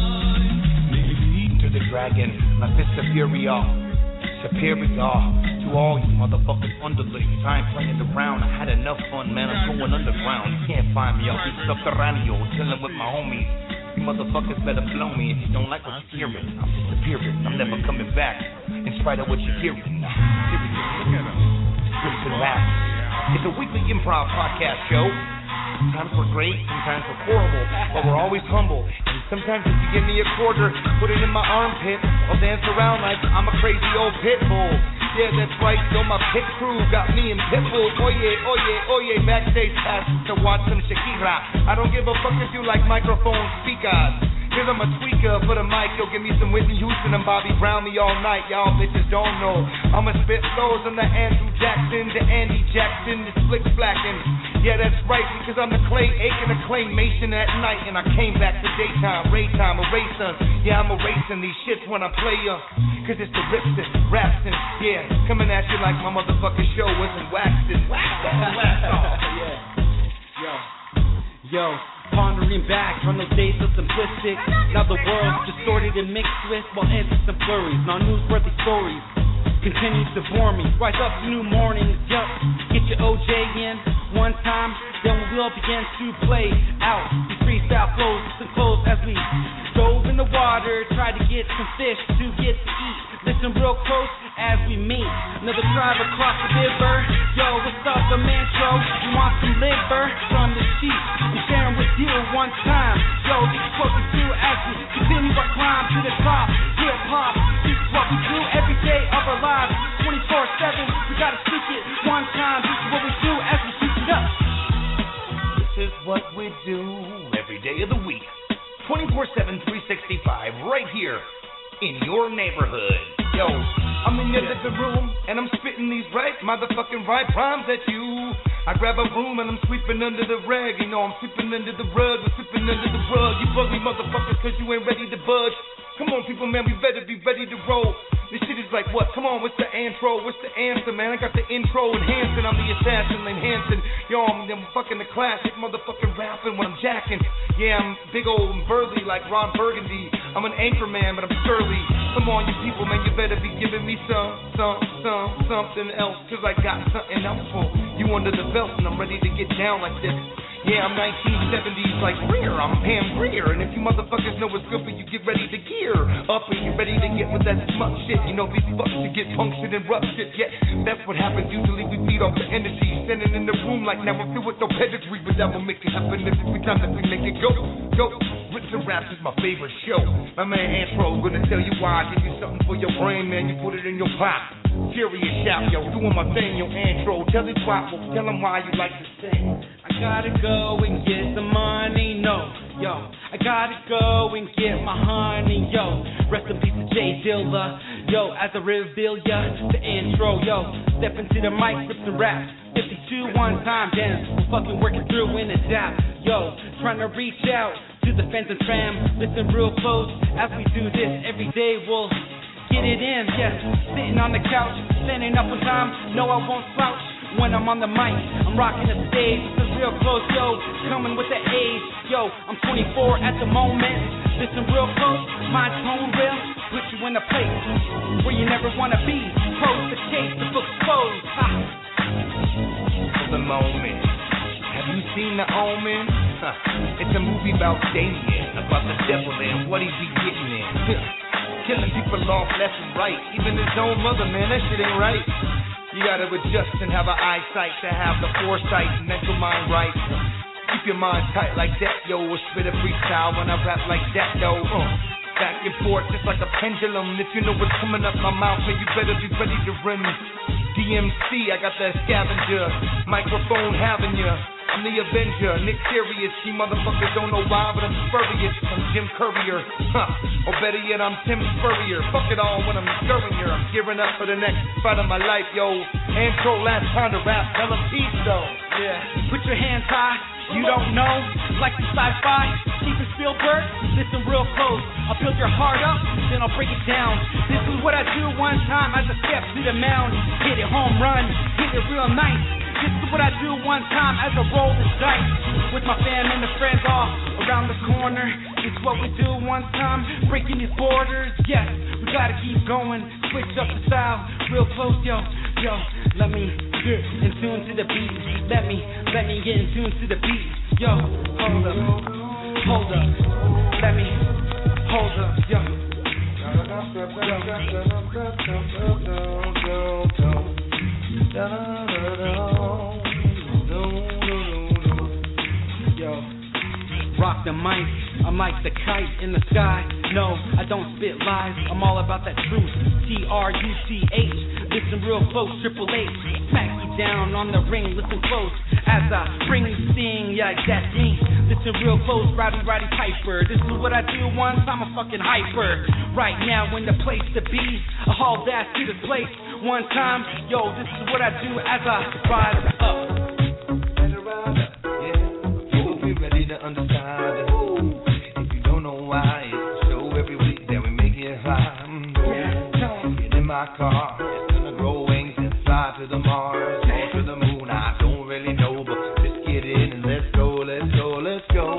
A: To the dragon, my fist of fury off. Superior to all you motherfucking underlings. I ain't playing around, I had enough fun, man. I'm going underground. You can't find me, I'll be subterraneo, chilling with my homies. You motherfuckers better blow me if you don't like what you're hearing. I'm disappearing, I'm never coming back, in spite of what you're hearing. Seriously, Rips and Raps. It's a weekly improv podcast show. Sometimes we're great, sometimes we're horrible, but we're always humble. And sometimes if you give me a quarter, put it in my armpit, I'll dance around like I'm a crazy old pit bull. Yeah, that's right, yo, my pit crew got me in Pitbull. Oye, oye, oye, backstage pass to watch some Shakira. I don't give a fuck if you like microphone speakers. Cause I'm a tweaker for the mic, yo, give me some Whitney Houston and Bobby Brown me all night. Y'all bitches don't know. I'ma spit flows, I'm the Andrew Jackson, the Andy Jackson, the Slick Blackin'. Yeah, that's right, because I'm the Clay Aiken, the Claymation at night. And I came back to daytime, raytime, eraser. Yeah, I'm erasing these shits when I play ya. Cause it's the rips and raps and, yeah, coming at you like my motherfucking show wasn't waxed and waxed off, waxed off.
B: Yeah. Yo, yo. Pondering back on those days so simplistic. Now the world's distorted and mixed with, well, answers and flurries. Now newsworthy stories continues to bore me. Rise up to new mornings, yup. Get your O J in one time, then we'll begin to play out these freestyle flows and close as we dove in the water. Try to get some fish to get to eat. Listen real close as we meet another tribe across the river. Yo, what's up, the Mantro? You want some liver from the sheep? I'm sharing with you one time. Yo, this is what we do as we continue our climb to the top. Hip hop, this is what we do every day of our lives. twenty-four seven, we gotta speak it one time. This is what we do as we shoot it up.
A: This is what we do every day of the week. twenty-four seven, three sixty-five, right here in your neighborhood. Yo, I'm in your living room, and I'm spitting these right motherfucking right rhymes at you. I grab a broom, and I'm sweeping under the rag. You know, I'm sweeping under the rug, we're sweeping under the rug. You bug me motherfuckers, cause you ain't ready to budge. Come on, people, man, we better be ready to roll. This shit is like what? Come on, what's the intro? What's the answer, man? I got the intro enhancing. I'm the assassin, Lane Hanson. Yo, I'm, I'm fucking the classic motherfucking rapping when I'm jacking. Yeah, I'm big old and burly like Ron Burgundy. I'm an anchor man, but I'm surly. Come on, you people, man, you better be giving me some, some, some, something else. Cause I got something else for you under the belt, and I'm ready to get down like this. Yeah, I'm nineteen seventies like Greer, I'm Pam Grier. And if you motherfuckers know what's good for you, get ready to gear up and get ready to get with that smut shit. You know, these fucks to get punctured and rough shit. Yeah, that's what happens. Usually we feed off the energy. Standing in the room like now I'm through with no pedigree. But that will make it happen every time that we make it go. Go. Rips and Raps is my favorite show. My man Antro gonna tell you why. I give you something for your brain, man. You put it in your pot. Serious shout, yo, doing my thing, yo, Antro. Tell him why, well, tell him why you like to sing.
B: I gotta go and get the money, no, yo. I gotta go and get my honey, yo. Rest in peace to Jay Dilla, yo. As I reveal ya, the intro, yo. Step into the mic, Rips and Raps. fifty-two one time, dance. We're fucking working through in a dap, yo. Trying to reach out to the fans and fam. Listen real close as we do this every day. We'll get it in, yes. Sitting on the couch, standing up on time. No, I won't slouch when I'm on the mic. I'm rocking the stage, listen real close, yo. Coming with the age, yo. I'm twenty-four at the moment. Listen real close, my tone will put you in a place where you never wanna be. Close the case, the book's closed. Ha.
A: For the moment, had
C: You seen The Omen? Huh. It's a movie about Damien, about the devil and what he be getting in. Killing people off left and right, even his own mother, man, that shit ain't right. You gotta adjust and have an eyesight to have the foresight and mental mind right. Keep your mind tight like that, yo, or spit a freestyle when I rap like that, though. Uh, back and forth just like a pendulum. If you know what's coming up my mouth, then you better be ready to run. D M C, I got that scavenger microphone having ya. I'm the Avenger, Nick Sirius. You motherfuckers don't know why, but I'm spurious. I'm Jim Courier, huh? Or better yet, I'm Tim Spurrier. Fuck it all when I'm stirring here. I'm gearing up for the next fight of my life, yo. Antro, last time to rap, tell them peace, though.
B: Yeah. Put your hands high. You don't know, like the sci-fi, Steven Spielberg, listen real close. I'll build your heart up, then I'll break it down. This is what I do one time as I step to the mound. Hit it home run, hit it real nice. This is what I do one time as I roll the dice. With my fam and the friends all around the corner. This is what we do one time, breaking these borders. Yes, we gotta keep going, switch up the style, real close, yo, yo. Let me get in tune to the beat. Let me, let me get in tune to the beat. Yo, hold up, hold up. Let me, hold up, yo. Yo, rock the mic. I'm like the kite in the sky. No, I don't spit lies. I'm all about that truth. T R U C H. Listen real close, Triple H. Smack you down on the ring. Listen close as I bring the sting. Yeah, that's me. Listen real close, Roddy Roddy Piper. This is what I do once. I'm a fucking hyper. Right now in the place to be. I hauled ass to this place one time. Yo, this is what I do as I rise up.
C: Better rise up, yeah. You will be ready to understand. If you don't know why, it's a show every week that we make it fly. Get in my car, it's gonna grow wings and fly to the Mars, or to the moon. I don't really know, but just get in and let's go, let's go, let's go.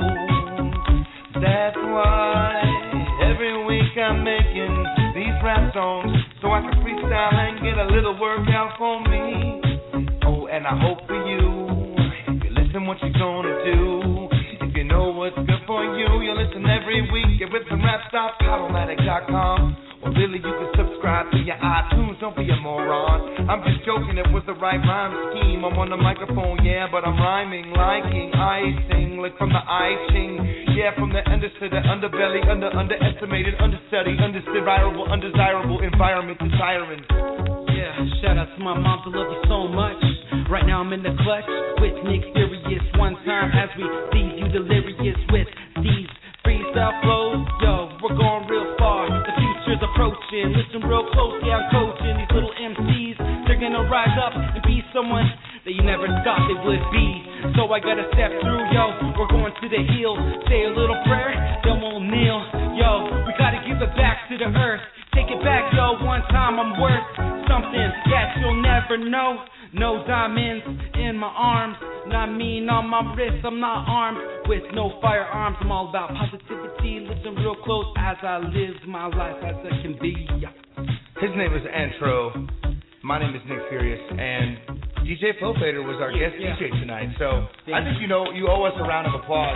C: That's why every week I'm making these rap songs so I can freestyle and get a little workout for me. Oh, and I hope for you, if you listen what you're gonna do. If you know what's good for you, you listen every week at rips and raps dot podomatic dot com. Or really you can subscribe to your iTunes, don't be a moron. I'm just joking, it was the right rhyme scheme. I'm on the microphone, yeah, but I'm rhyming, liking, icing, like from the I-ching. Yeah, from the under to the underbelly, under underestimated, understudy, undesirable, undesirable environment to siren.
B: Yeah, shout out to my mom to love you so much. Right now I'm in the clutch with Nick Sirius. One time as we leave you delirious with these freestyle flows. Yo, we're going real far. The future's approaching. Listen real close, yeah, I'm coaching these little M Cs. They're gonna rise up and be someone that you never thought they would be. So I gotta step through, yo. We're going to the hill. Say a little prayer, then we'll kneel. Yo, we gotta give it back to the earth. Take it back, yo. One time I'm worth something that you'll never know. No diamonds in my arms, not mean on my wrist. I'm not armed with no firearms. I'm all about positivity. Listen real close as I live my life as it can be.
C: His name is Antro. My name is Nick Furious, and D J Flo Fader was our
B: yeah,
C: guest
B: yeah.
C: D J tonight. So thank I think you know you owe us a round of applause.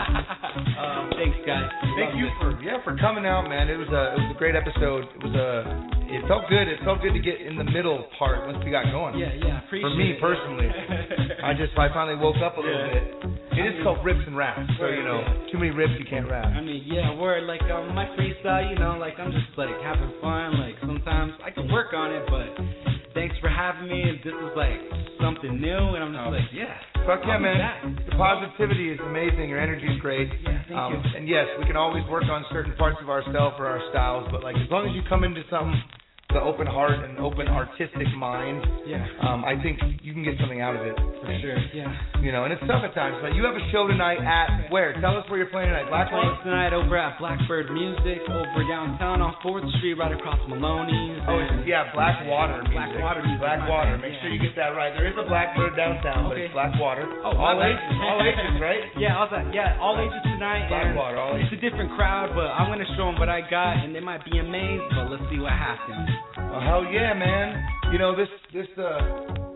B: um, thanks, guys.
C: Thank
B: Love
C: you
B: it.
C: for yeah for coming out, man. It was a it was a great episode. It was a it felt good. It felt good to get in the middle part once we got going.
B: Yeah, yeah. Appreciate
C: For me
B: it.
C: personally, I just I finally woke up a little
B: Yeah.
C: bit. It is called rips and raps, so you know,
B: yeah.
C: too many rips you can't rap.
B: I mean, yeah, word. Like um, my freestyle, you know, like I'm just like having fun. Like sometimes I can work on it, but thanks for having me. This is like something new, and I'm just
C: Oh.
B: like, yeah.
C: Fuck yeah,
B: I'll be
C: man.
B: back.
C: The positivity is amazing. Your energy is great.
B: Yeah, thank
C: um,
B: you.
C: And yes, we can always work on certain parts of ourselves or our styles, but like as long as you come into something with an open heart and open artistic mind,
B: Yeah.
C: um, I think you can get something out of it.
B: For sure, yeah.
C: You know, and it's tough at times, but you have a show tonight at where? Tell us where you're playing tonight.
B: I'm playing
C: Blackwater?
B: tonight over at Blackbird Music over downtown on fourth Street, right across Maloney's.
C: Oh, it's, yeah, Blackwater. Music.
B: Blackwater Music.
C: Blackwater.
B: my
C: Make
B: bad,
C: sure
B: yeah.
C: you get that right. There is a Blackbird downtown, but
B: Okay.
C: it's Blackwater.
B: Oh,
C: all
B: my bad.
C: ages, all ages, right?
B: Yeah, all that, yeah, all ages tonight. and
C: Blackwater, all ages.
B: It's a different crowd, but I'm gonna show them what I got, and they might be amazed. But let's see what happens.
C: Well, hell yeah, man. You know this this uh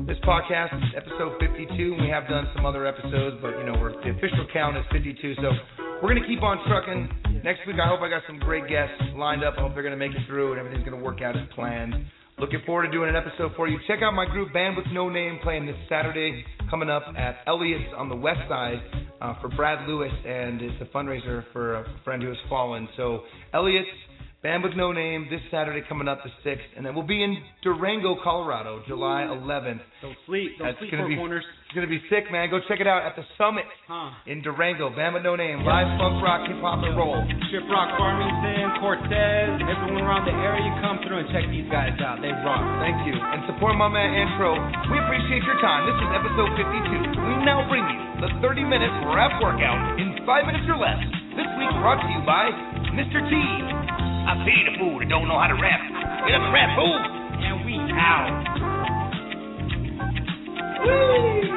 C: This podcast is episode fifty-two, and we have done some other episodes, but, you know, we're, the official count is fifty-two, so we're going to keep on trucking. Next week, I hope I got some great guests lined up. I hope they're going to make it through, and everything's going to work out as planned. Looking forward to doing an episode for you. Check out my group, Band With No Name, playing this Saturday, coming up at Elliott's on the west side uh, for Brad Lewis, and it's a fundraiser for a friend who has fallen. So, Elliott's, Band With No Name, this Saturday coming up the sixth, and then we'll be in Durango, Colorado, July eleventh.
B: Don't sleep, don't
C: That's
B: sleep,
C: gonna
B: Four
C: be,
B: Corners.
C: It's going to be sick, man. Go check it out at the Summit
B: huh.
C: in Durango. Band With No Name, live punk rock, hip hop, and roll.
B: Shiprock, Farmington, Cortez, everyone around the area, come through and check these guys out. They rock.
C: Thank you. And support my man Intro. We appreciate your time. This is episode fifty-two. We now bring you the thirty minute rap workout in five minutes or less. This week brought to you by Mister T.
A: I pity the fool that don't know how to rap. Get up and rap, fool.
B: And we out.
C: Woo!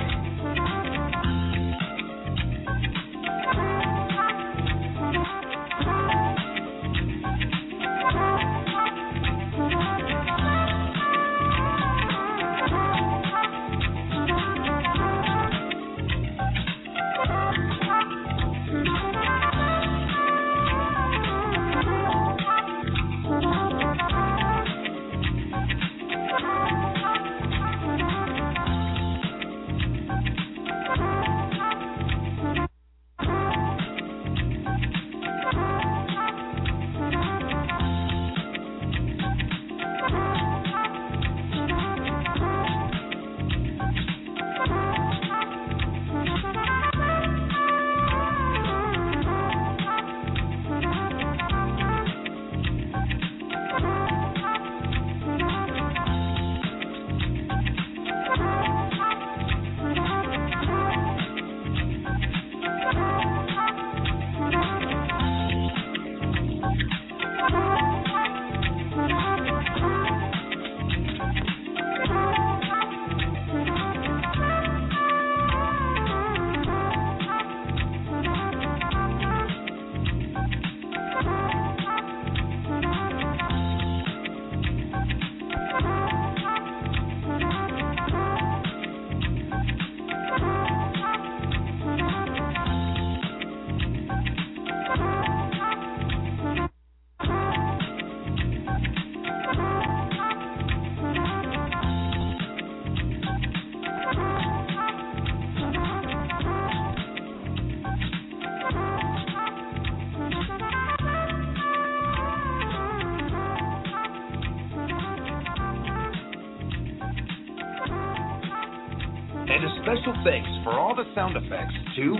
A: And a special thanks for all the sound effects to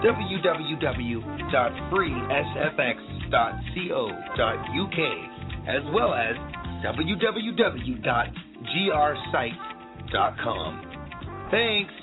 A: w w w dot free s f x dot co dot u k as well as w w w dot g r site dot com. Thanks.